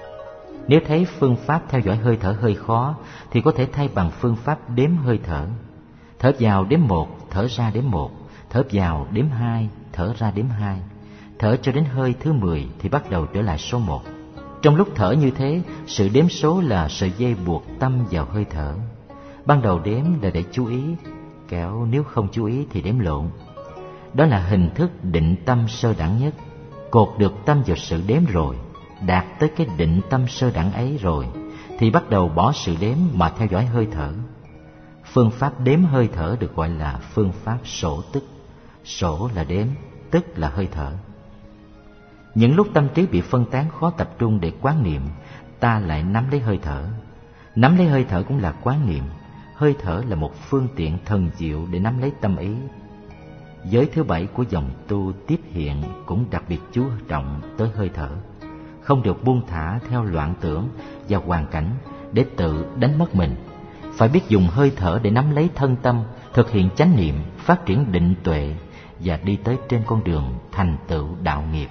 Nếu thấy phương pháp theo dõi hơi thở hơi khó, thì có thể thay bằng phương pháp đếm hơi thở. Thở vào đếm một, thở ra đếm một, thở vào đếm hai, thở ra đếm hai. Thở cho đến hơi thứ mười thì bắt đầu trở lại số một. Trong lúc thở như thế, sự đếm số là sợi dây buộc tâm vào hơi thở. Ban đầu đếm là để chú ý, kẻo nếu không chú ý thì đếm lộn. Đó là hình thức định tâm sơ đẳng nhất. cột được tâm vào sự đếm rồi, đạt tới cái định tâm sơ đẳng ấy rồi, thì bắt đầu bỏ sự đếm mà theo dõi hơi thở. Phương pháp đếm hơi thở được gọi là phương pháp sổ tức. Sổ là đếm, tức là hơi thở. Những lúc tâm trí bị phân tán khó tập trung để quán niệm, ta lại nắm lấy hơi thở. Nắm lấy hơi thở cũng là quán niệm. Hơi thở là một phương tiện thần diệu để nắm lấy tâm ý. Giới thứ bảy của dòng tu tiếp hiện cũng đặc biệt chú trọng tới hơi thở. Không được buông thả theo loạn tưởng và hoàn cảnh để tự đánh mất mình. Phải biết dùng hơi thở để nắm lấy thân tâm, thực hiện chánh niệm, phát triển định tuệ và đi tới trên con đường thành tựu đạo nghiệp.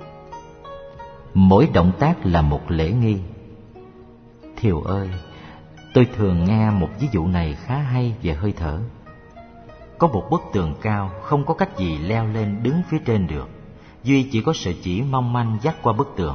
Mỗi động tác là một lễ nghi. Thiều ơi, tôi thường nghe một ví dụ này khá hay về hơi thở. Có một bức tường cao, không có cách gì leo lên đứng phía trên được, duy chỉ có sợi chỉ mong manh dắt qua bức tường.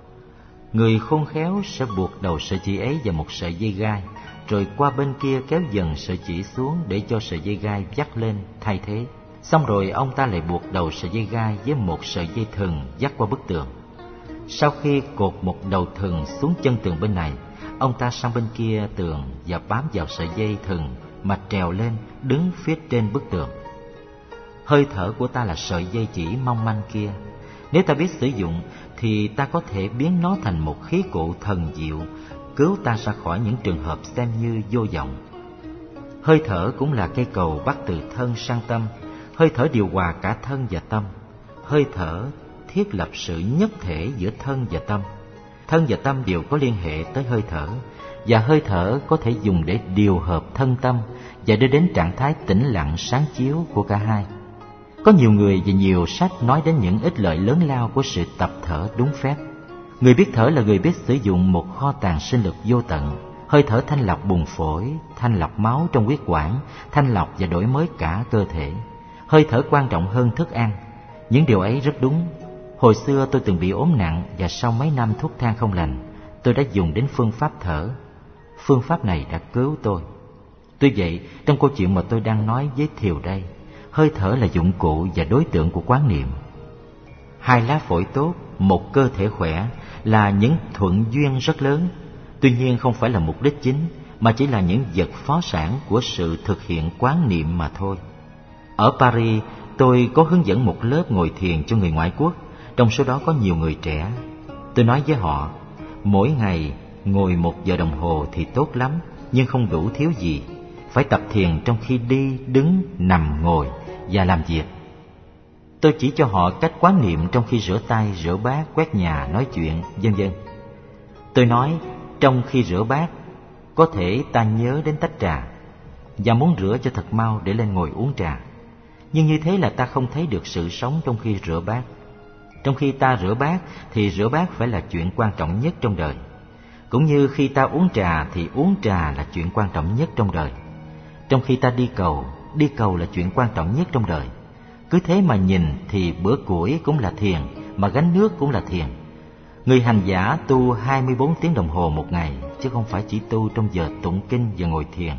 Người khôn khéo sẽ buộc đầu sợi chỉ ấy vào một sợi dây gai, rồi qua bên kia kéo dần sợi chỉ xuống để cho sợi dây gai dắt lên thay thế. Xong rồi ông ta lại buộc đầu sợi dây gai với một sợi dây thừng dắt qua bức tường. Sau khi cột một đầu thừng xuống chân tường bên này, ông ta sang bên kia tường và bám vào sợi dây thừng mà trèo lên đứng phía trên bức tường. Hơi thở của ta là sợi dây chỉ mong manh kia. Nếu ta biết sử dụng thì ta có thể biến nó thành một khí cụ thần diệu, cứu ta ra khỏi những trường hợp xem như vô vọng. Hơi thở cũng là cây cầu bắt từ thân sang tâm. Hơi thở điều hòa cả thân và tâm. Hơi thở thiết lập sự nhất thể giữa thân và tâm. Thân và tâm đều có liên hệ tới hơi thở, và hơi thở có thể dùng để điều hợp thân tâm và đưa đến trạng thái tĩnh lặng sáng chiếu của cả hai. Có nhiều người và nhiều sách nói đến những ích lợi lớn lao của sự tập thở đúng phép. Người biết thở là người biết sử dụng một kho tàng sinh lực vô tận. Hơi thở thanh lọc buồng phổi, thanh lọc máu trong huyết quản, thanh lọc và đổi mới cả cơ thể. Hơi thở quan trọng hơn thức ăn. Những điều ấy rất đúng. Hồi xưa tôi từng bị ốm nặng và sau mấy năm thuốc thang không lành, tôi đã dùng đến phương pháp thở. Phương pháp này đã cứu tôi. Tuy vậy, trong câu chuyện mà tôi đang nói với Thiều đây, hơi thở là dụng cụ và đối tượng của quán niệm. Hai lá phổi tốt, một cơ thể khỏe là những thuận duyên rất lớn. Tuy nhiên không phải là mục đích chính, mà chỉ là những vật phó sản của sự thực hiện quán niệm mà thôi. Ở Paris, tôi có hướng dẫn một lớp ngồi thiền cho người ngoại quốc, trong số đó có nhiều người trẻ. Tôi nói với họ, mỗi ngày ngồi một giờ đồng hồ thì tốt lắm, nhưng không đủ thiếu gì. Phải tập thiền trong khi đi, đứng, nằm, ngồi và làm việc. Tôi chỉ cho họ cách quán niệm trong khi rửa tay, rửa bát, quét nhà, nói chuyện, vân vân. Tôi nói, trong khi rửa bát, có thể ta nhớ đến tách trà và muốn rửa cho thật mau để lên ngồi uống trà. Nhưng như thế là ta không thấy được sự sống trong khi rửa bát. Trong khi ta rửa bát thì rửa bát phải là chuyện quan trọng nhất trong đời. Cũng như khi ta uống trà thì uống trà là chuyện quan trọng nhất trong đời. Trong khi ta đi cầu, đi cầu là chuyện quan trọng nhất trong đời. Cứ thế mà nhìn thì bữa củi cũng là thiền, mà gánh nước cũng là thiền. Người hành giả tu hai mươi bốn tiếng đồng hồ một ngày, chứ không phải chỉ tu trong giờ tụng kinh và ngồi thiền.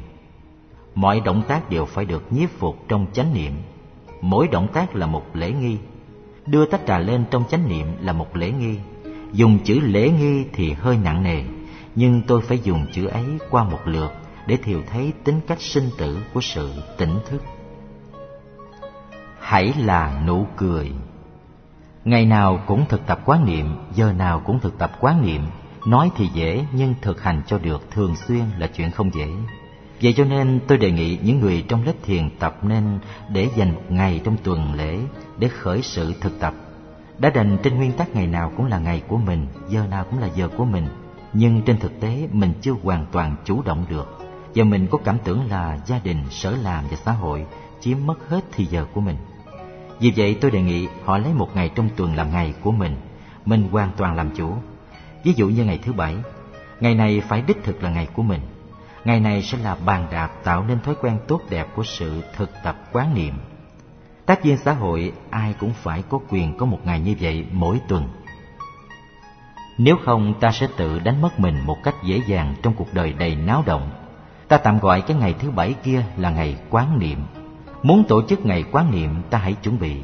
Mọi động tác đều phải được nhiếp phục trong chánh niệm. Mỗi động tác là một lễ nghi. Đưa tách trà lên trong chánh niệm là một lễ nghi. Dùng chữ lễ nghi thì hơi nặng nề, nhưng tôi phải dùng chữ ấy qua một lượt để Thiều thấy tính cách sinh tử của sự tỉnh thức. Hãy là nụ cười. Ngày nào cũng thực tập quán niệm, giờ nào cũng thực tập quán niệm. Nói thì dễ, nhưng thực hành cho được thường xuyên là chuyện không dễ. Vậy cho nên tôi đề nghị những người trong lớp thiền tập nên để dành một ngày trong tuần lễ để khởi sự thực tập. Đã đành trên nguyên tắc ngày nào cũng là ngày của mình, giờ nào cũng là giờ của mình. Nhưng trên thực tế mình chưa hoàn toàn chủ động được, và mình có cảm tưởng là gia đình, sở làm và xã hội chiếm mất hết thì giờ của mình. Vì vậy tôi đề nghị họ lấy một ngày trong tuần làm ngày của mình, mình hoàn toàn làm chủ. Ví dụ như ngày thứ bảy, ngày này phải đích thực là ngày của mình. Ngày này sẽ là bàn đạp tạo nên thói quen tốt đẹp của sự thực tập quán niệm. Tác viên xã hội ai cũng phải có quyền có một ngày như vậy mỗi tuần. Nếu không ta sẽ tự đánh mất mình một cách dễ dàng trong cuộc đời đầy náo động. Ta tạm gọi cái ngày thứ bảy kia là ngày quán niệm. Muốn tổ chức ngày quán niệm ta hãy chuẩn bị.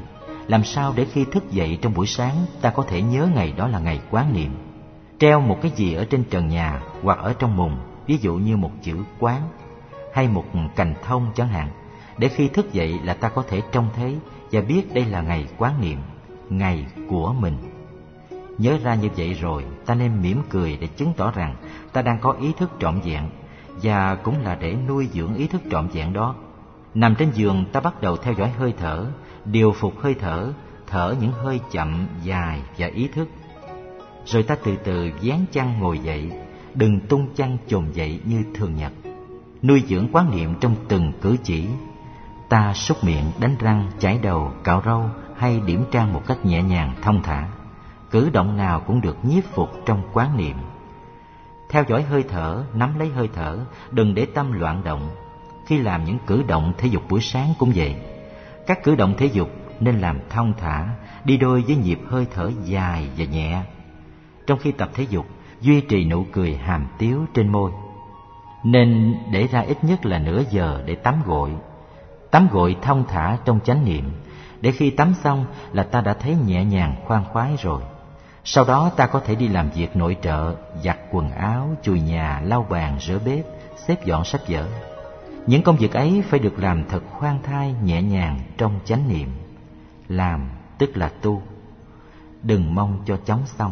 làm sao để khi thức dậy trong buổi sáng ta có thể nhớ ngày đó là ngày quán niệm? Treo một cái gì ở trên trần nhà hoặc ở trong mùng, ví dụ như một chữ quán hay một cành thông chẳng hạn, để khi thức dậy là ta có thể trông thấy và biết đây là ngày quán niệm, ngày của mình. Nhớ ra như vậy rồi, ta nên mỉm cười để chứng tỏ rằng ta đang có ý thức trọn vẹn, và cũng là để nuôi dưỡng ý thức trọn vẹn đó. Nằm trên giường, ta bắt đầu theo dõi hơi thở, điều phục hơi thở, thở những hơi chậm, dài và ý thức. Rồi ta từ từ vén chăn ngồi dậy, đừng tung chăn chồm dậy như thường nhật. Nuôi dưỡng quán niệm trong từng cử chỉ. Ta súc miệng, đánh răng, chải đầu, cạo râu hay điểm trang một cách nhẹ nhàng, thông thả. Cử động nào cũng được nhiếp phục trong quán niệm. Theo dõi hơi thở, nắm lấy hơi thở, đừng để tâm loạn động. Khi làm những cử động thể dục buổi sáng cũng vậy. Các cử động thể dục nên làm thong thả, đi đôi với nhịp hơi thở dài và nhẹ. Trong khi tập thể dục, duy trì nụ cười hàm tiếu trên môi. Nên để ra ít nhất là nửa giờ để tắm gội. Tắm gội thong thả trong chánh niệm, để khi tắm xong là ta đã thấy nhẹ nhàng khoan khoái rồi. Sau đó ta có thể đi làm việc nội trợ, giặt quần áo, chùi nhà, lau bàn, rửa bếp, xếp dọn sách vở. Những công việc ấy phải được làm thật khoan thai, nhẹ nhàng trong chánh niệm. Làm tức là tu, đừng mong cho chóng xong.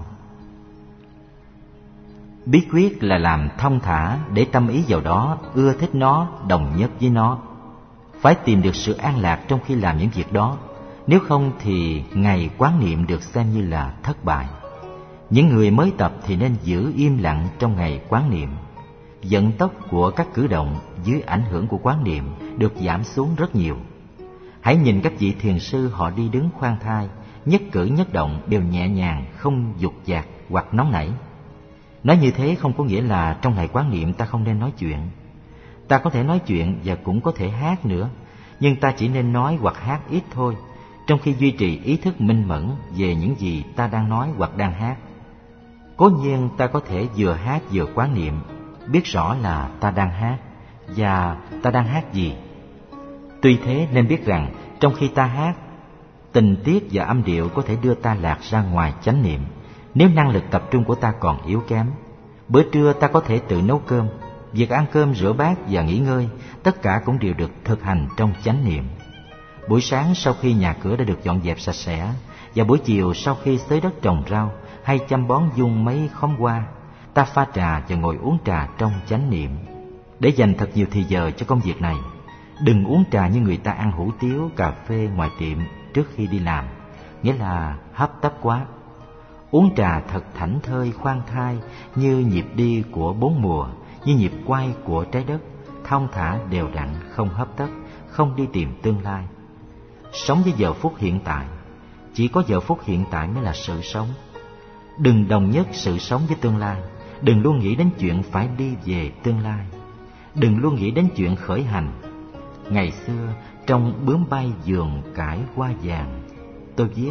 Bí quyết là làm thong thả, để tâm ý vào đó, ưa thích nó, đồng nhất với nó. Phải tìm được sự an lạc trong khi làm những việc đó. Nếu không thì ngày quán niệm được xem như là thất bại. Những người mới tập thì nên giữ im lặng trong ngày quán niệm. Vận tốc của các cử động dưới ảnh hưởng của quán niệm được giảm xuống rất nhiều. Hãy nhìn các vị thiền sư, họ đi đứng khoan thai, nhất cử nhất động đều nhẹ nhàng, không dục dạc hoặc nóng nảy. Nói như thế không có nghĩa là trong ngày quán niệm ta không nên nói chuyện. Ta có thể nói chuyện và cũng có thể hát nữa, nhưng ta chỉ nên nói hoặc hát ít thôi, trong khi duy trì ý thức minh mẫn về những gì ta đang nói hoặc đang hát. Cố nhiên ta có thể vừa hát vừa quán niệm, biết rõ là ta đang hát và ta đang hát gì. Tuy thế nên biết rằng trong khi ta hát, tình tiết và âm điệu có thể đưa ta lạc ra ngoài chánh niệm, nếu năng lực tập trung của ta còn yếu kém. Bữa trưa ta có thể tự nấu cơm, việc ăn cơm, rửa bát và nghỉ ngơi, tất cả cũng đều được thực hành trong chánh niệm. Buổi sáng sau khi nhà cửa đã được dọn dẹp sạch sẽ, và buổi chiều sau khi xới đất trồng rau hay chăm bón giun mấy khóm hoa, ta pha trà và ngồi uống trà trong chánh niệm. Để dành thật nhiều thì giờ cho công việc này. Đừng uống trà như người ta ăn hủ tiếu, cà phê ngoài tiệm trước khi đi làm, nghĩa là hấp tấp quá. Uống trà thật thảnh thơi, khoan thai, như nhịp đi của bốn mùa, như nhịp quay của trái đất, thong thả đều đặn, không hấp tấp, không đi tìm tương lai. Sống với giờ phút hiện tại, chỉ có giờ phút hiện tại mới là sự sống. Đừng đồng nhất sự sống với tương lai, đừng luôn nghĩ đến chuyện phải đi về tương lai, đừng luôn nghĩ đến chuyện khởi hành. Ngày xưa trong Bướm bay vườn cải hoa vàng, tôi viết: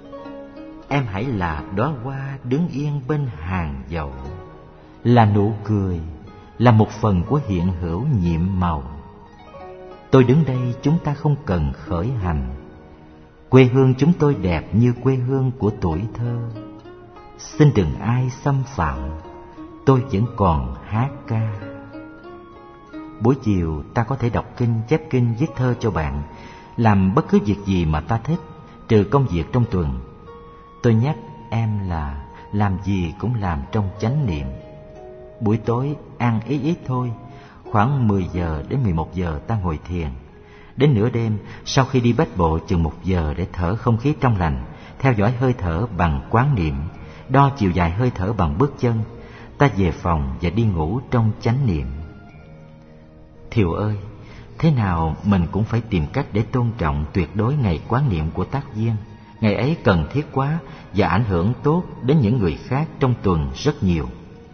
em hãy là đóa hoa đứng yên bên hàng dầu, là nụ cười, là một phần của hiện hữu nhiệm màu. Tôi đứng đây, chúng ta không cần khởi hành. Quê hương chúng tôi đẹp như quê hương của tuổi thơ. Xin đừng ai xâm phạm, tôi vẫn còn hát ca. Buổi chiều ta có thể đọc kinh, chép kinh, viết thơ cho bạn, làm bất cứ việc gì mà ta thích, trừ công việc trong tuần. Tôi nhắc em là làm gì cũng làm trong chánh niệm. Buổi tối ăn ít ít thôi, khoảng mười giờ đến mười một giờ ta ngồi thiền. Đến nửa đêm, sau khi đi bách bộ chừng một giờ để thở không khí trong lành, theo dõi hơi thở bằng quán niệm, đo chiều dài hơi thở bằng bước chân, ta về phòng và đi ngủ trong chánh niệm. Thiều ơi, thế nào mình cũng phải tìm cách để tôn trọng tuyệt đối ngày quán niệm của tác viên. Ngày ấy cần thiết quá và ảnh hưởng tốt đến những người khác trong tuần rất nhiều.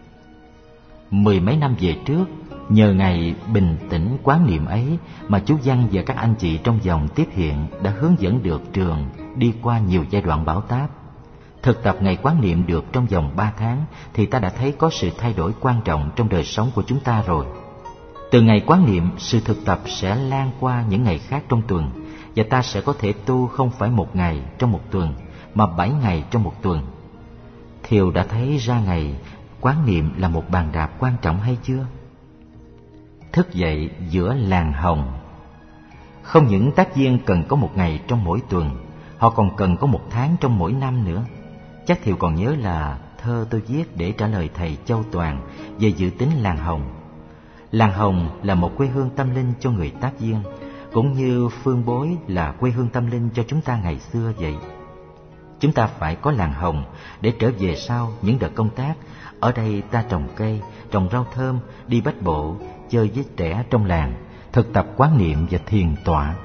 Mười mấy năm về trước, nhờ ngày bình tĩnh quán niệm ấy mà chú Văn và các anh chị trong dòng tiếp hiện đã hướng dẫn được trường đi qua nhiều giai đoạn bão táp. Thực tập ngày quán niệm được trong vòng ba tháng thì ta đã thấy có sự thay đổi quan trọng trong đời sống của chúng ta rồi. Từ ngày quán niệm, sự thực tập sẽ lan qua những ngày khác trong tuần, và ta sẽ có thể tu không phải một ngày trong một tuần, mà bảy ngày trong một tuần. Thiều đã thấy ra ngày quán niệm là một bàn đạp quan trọng hay chưa? Thức dậy giữa làng hồng. Không những tác viên cần có một ngày trong mỗi tuần, họ còn cần có một tháng trong mỗi năm nữa. Chắc Thiều còn nhớ là thơ tôi viết để trả lời thầy Châu Toàn về dự tính làng hồng. Làng hồng là một quê hương tâm linh cho người tác viên, cũng như Phương Bối là quê hương tâm linh cho chúng ta ngày xưa vậy. Chúng ta phải có làng hồng để trở về sau những đợt công tác. Ở đây ta trồng cây, trồng rau thơm, đi bách bộ, chơi với trẻ trong làng, thực tập quán niệm và thiền tọa.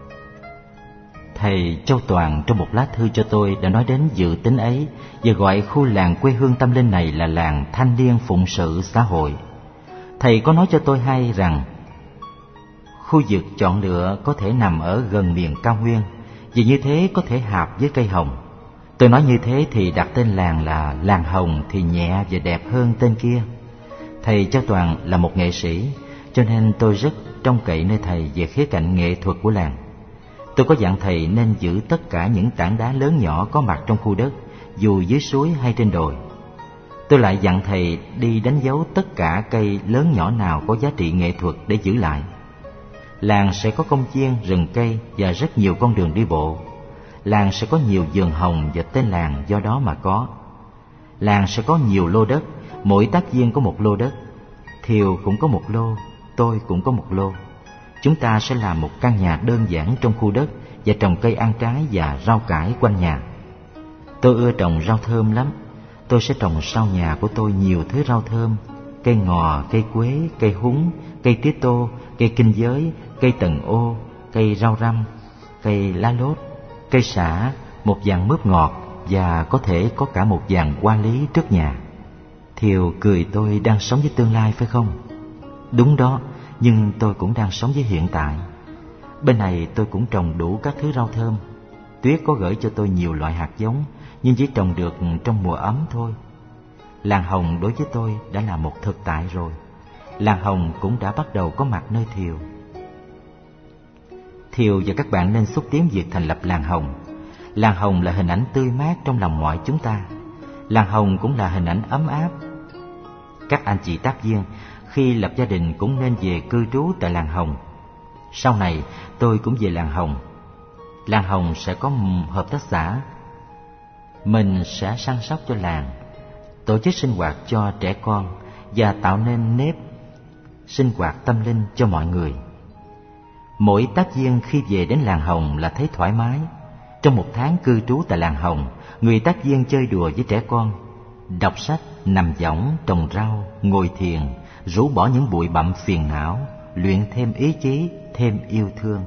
Thầy Châu Toàn trong một lá thư cho tôi đã nói đến dự tính ấy và gọi khu làng quê hương tâm linh này là làng thanh niên phụng sự xã hội. Thầy có nói cho tôi hay rằng khu vực chọn lựa có thể nằm ở gần miền cao nguyên, vì như thế có thể hạp với cây hồng. Tôi nói như thế thì đặt tên làng là làng hồng thì nhẹ và đẹp hơn tên kia. Thầy Châu Toàn là một nghệ sĩ, cho nên tôi rất trông cậy nơi thầy về khía cạnh nghệ thuật của làng. Tôi có dặn thầy nên giữ tất cả những tảng đá lớn nhỏ có mặt trong khu đất, dù dưới suối hay trên đồi. Tôi lại dặn thầy đi đánh dấu tất cả cây lớn nhỏ nào có giá trị nghệ thuật để giữ lại. Làng sẽ có công viên, rừng cây và rất nhiều con đường đi bộ. Làng sẽ có nhiều vườn hồng và tên làng do đó mà có. Làng sẽ có nhiều lô đất, mỗi tác viên có một lô đất. Thiều cũng có một lô, tôi cũng có một lô. Chúng ta sẽ làm một căn nhà đơn giản trong khu đất và trồng cây ăn trái và rau cải quanh nhà. Tôi ưa trồng rau thơm lắm. Tôi sẽ trồng sau nhà của tôi nhiều thứ rau thơm: cây ngò, cây quế, cây húng, cây tía tô, cây kinh giới, cây tần ô, cây rau răm, cây lá lốt, cây sả, một vàng mướp ngọt và có thể có cả một vàng hoa lý trước nhà. Thiều cười tôi đang sống với tương lai phải không? Đúng đó, nhưng tôi cũng đang sống với hiện tại. Bên này tôi cũng trồng đủ các thứ rau thơm. Tuyết có gửi cho tôi nhiều loại hạt giống, nhưng chỉ trồng được trong mùa ấm thôi. Làng hồng đối với tôi đã là một thực tại rồi. Làng hồng cũng đã bắt đầu có mặt nơi Thiều. Thiều và các bạn nên xúc tiến việc thành lập làng hồng. Làng hồng là hình ảnh tươi mát trong lòng mọi chúng ta. Làng hồng cũng là hình ảnh ấm áp. Các anh chị tác viên khi lập gia đình cũng nên về cư trú tại làng hồng. Sau này tôi cũng về làng hồng. Làng hồng sẽ có hợp tác xã. Mình sẽ săn sóc cho làng, tổ chức sinh hoạt cho trẻ con và tạo nên nếp sinh hoạt tâm linh cho mọi người. Mỗi tác viên khi về đến làng hồng là thấy thoải mái. Trong một tháng cư trú tại làng hồng, người tác viên chơi đùa với trẻ con, đọc sách, nằm võng, trồng rau, ngồi thiền, rũ bỏ những bụi bặm phiền não, luyện thêm ý chí, thêm yêu thương.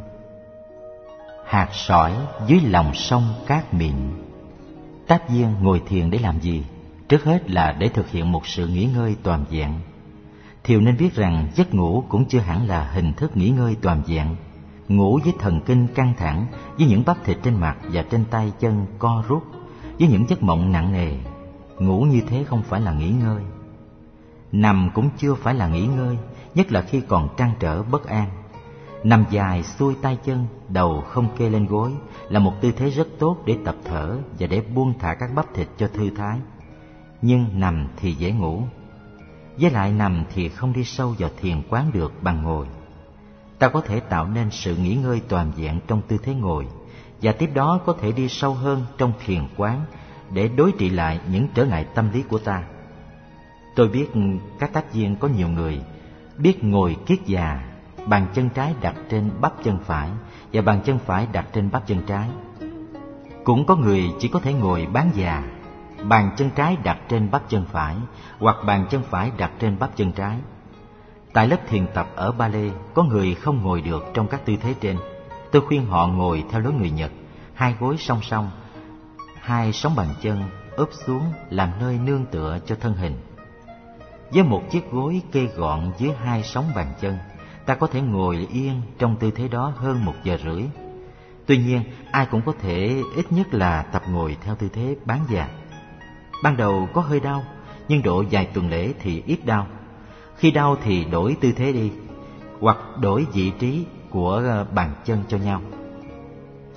Hạt sỏi dưới lòng sông cát mịn. Tác viên ngồi thiền để làm gì? Trước hết là để thực hiện một sự nghỉ ngơi toàn vẹn. Thiều nên biết rằng giấc ngủ cũng chưa hẳn là hình thức nghỉ ngơi toàn vẹn. Ngủ với thần kinh căng thẳng, với những bắp thịt trên mặt và trên tay chân co rút, với những giấc mộng nặng nề. Ngủ như thế không phải là nghỉ ngơi. Nằm cũng chưa phải là nghỉ ngơi, nhất là khi còn trăn trở bất an. Nằm dài xuôi tay chân, đầu không kê lên gối là một tư thế rất tốt để tập thở và để buông thả các bắp thịt cho thư thái. Nhưng nằm thì dễ ngủ. Với lại nằm thì không đi sâu vào thiền quán được bằng ngồi. Ta có thể tạo nên sự nghỉ ngơi toàn vẹn trong tư thế ngồi, và tiếp đó có thể đi sâu hơn trong thiền quán để đối trị lại những trở ngại tâm lý của ta. Tôi biết các tác viên có nhiều người biết ngồi kiết già, bàn chân trái đặt trên bắp chân phải và bàn chân phải đặt trên bắp chân trái. Cũng có người chỉ có thể ngồi bán già, bàn chân trái đặt trên bắp chân phải hoặc bàn chân phải đặt trên bắp chân trái. Tại lớp thiền tập ở Ba Lê, có người không ngồi được trong các tư thế trên. Tôi khuyên họ ngồi theo lối người Nhật, hai gối song song, hai sóng bàn chân úp xuống làm nơi nương tựa cho thân hình. Với một chiếc gối kê gọn dưới hai sóng bàn chân, ta có thể ngồi yên trong tư thế đó hơn một giờ rưỡi. Tuy nhiên, ai cũng có thể ít nhất là tập ngồi theo tư thế bán già. Ban đầu có hơi đau, nhưng độ vài tuần lễ thì ít đau. Khi đau thì đổi tư thế đi, hoặc đổi vị trí của bàn chân cho nhau.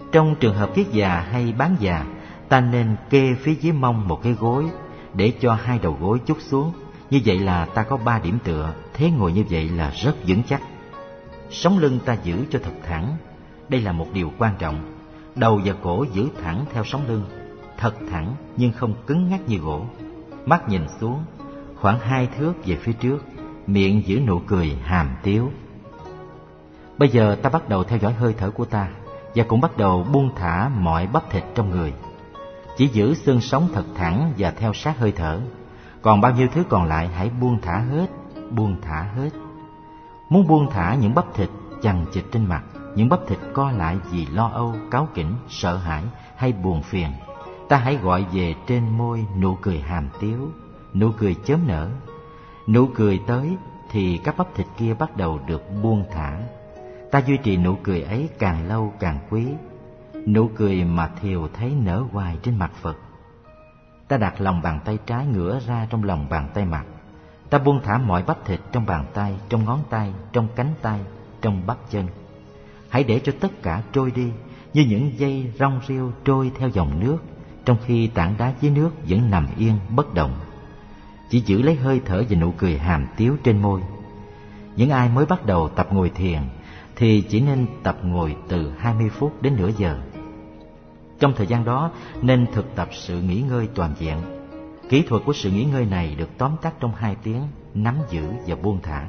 Trong trường hợp kiết già hay bán già, ta nên kê phía dưới mông một cái gối để cho hai đầu gối chút xuống. Như vậy là ta có ba điểm tựa, thế ngồi như vậy là rất vững chắc. Sống lưng ta giữ cho thật thẳng, đây là một điều quan trọng. Đầu và cổ giữ thẳng theo sống lưng, thật thẳng nhưng không cứng ngắc như gỗ. Mắt nhìn xuống, khoảng hai thước về phía trước, miệng giữ nụ cười hàm tiếu. Bây giờ ta bắt đầu theo dõi hơi thở của ta và cũng bắt đầu buông thả mọi bắp thịt trong người. Chỉ giữ xương sống thật thẳng và theo sát hơi thở. Còn bao nhiêu thứ còn lại hãy buông thả hết, buông thả hết. Muốn buông thả những bắp thịt chằng chịt trên mặt, những bắp thịt co lại vì lo âu, cáu kỉnh, sợ hãi hay buồn phiền, ta hãy gọi về trên môi nụ cười hàm tiếu, nụ cười chớm nở. Nụ cười tới thì các bắp thịt kia bắt đầu được buông thả. Ta duy trì nụ cười ấy càng lâu càng quý, nụ cười mà Thiều thấy nở hoài trên mặt Phật. Ta đặt lòng bàn tay trái ngửa ra trong lòng bàn tay mặt. Ta buông thả mọi bắp thịt trong bàn tay, trong ngón tay, trong cánh tay, trong bắp chân. Hãy để cho tất cả trôi đi như những dây rong rêu trôi theo dòng nước, trong khi tảng đá dưới nước vẫn nằm yên bất động. Chỉ giữ lấy hơi thở và nụ cười hàm tiếu trên môi. Những ai mới bắt đầu tập ngồi thiền thì chỉ nên tập ngồi từ hai mươi phút đến nửa giờ. Trong thời gian đó nên thực tập sự nghỉ ngơi toàn diện. Kỹ thuật của sự nghỉ ngơi này được tóm tắt trong hai tiếng: nắm giữ và buông thả.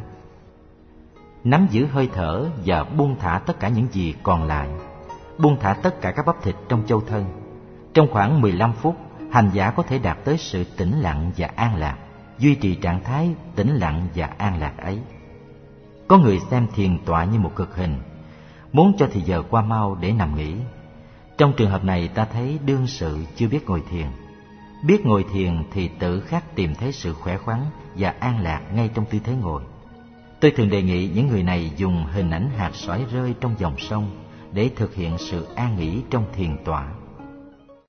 Nắm giữ hơi thở và buông thả tất cả những gì còn lại. Buông thả tất cả các bắp thịt trong châu thân. Trong khoảng mười lăm phút, hành giả có thể đạt tới sự tĩnh lặng và an lạc, duy trì trạng thái tĩnh lặng và an lạc ấy. Có người xem thiền tọa như một cực hình, muốn cho thì giờ qua mau để nằm nghỉ. Trong trường hợp này ta thấy đương sự chưa biết ngồi thiền. Biết ngồi thiền thì tự khắc tìm thấy sự khỏe khoắn và an lạc ngay trong tư thế ngồi. Tôi thường đề nghị những người này dùng hình ảnh hạt sỏi rơi trong dòng sông để thực hiện sự an nghỉ trong thiền tọa.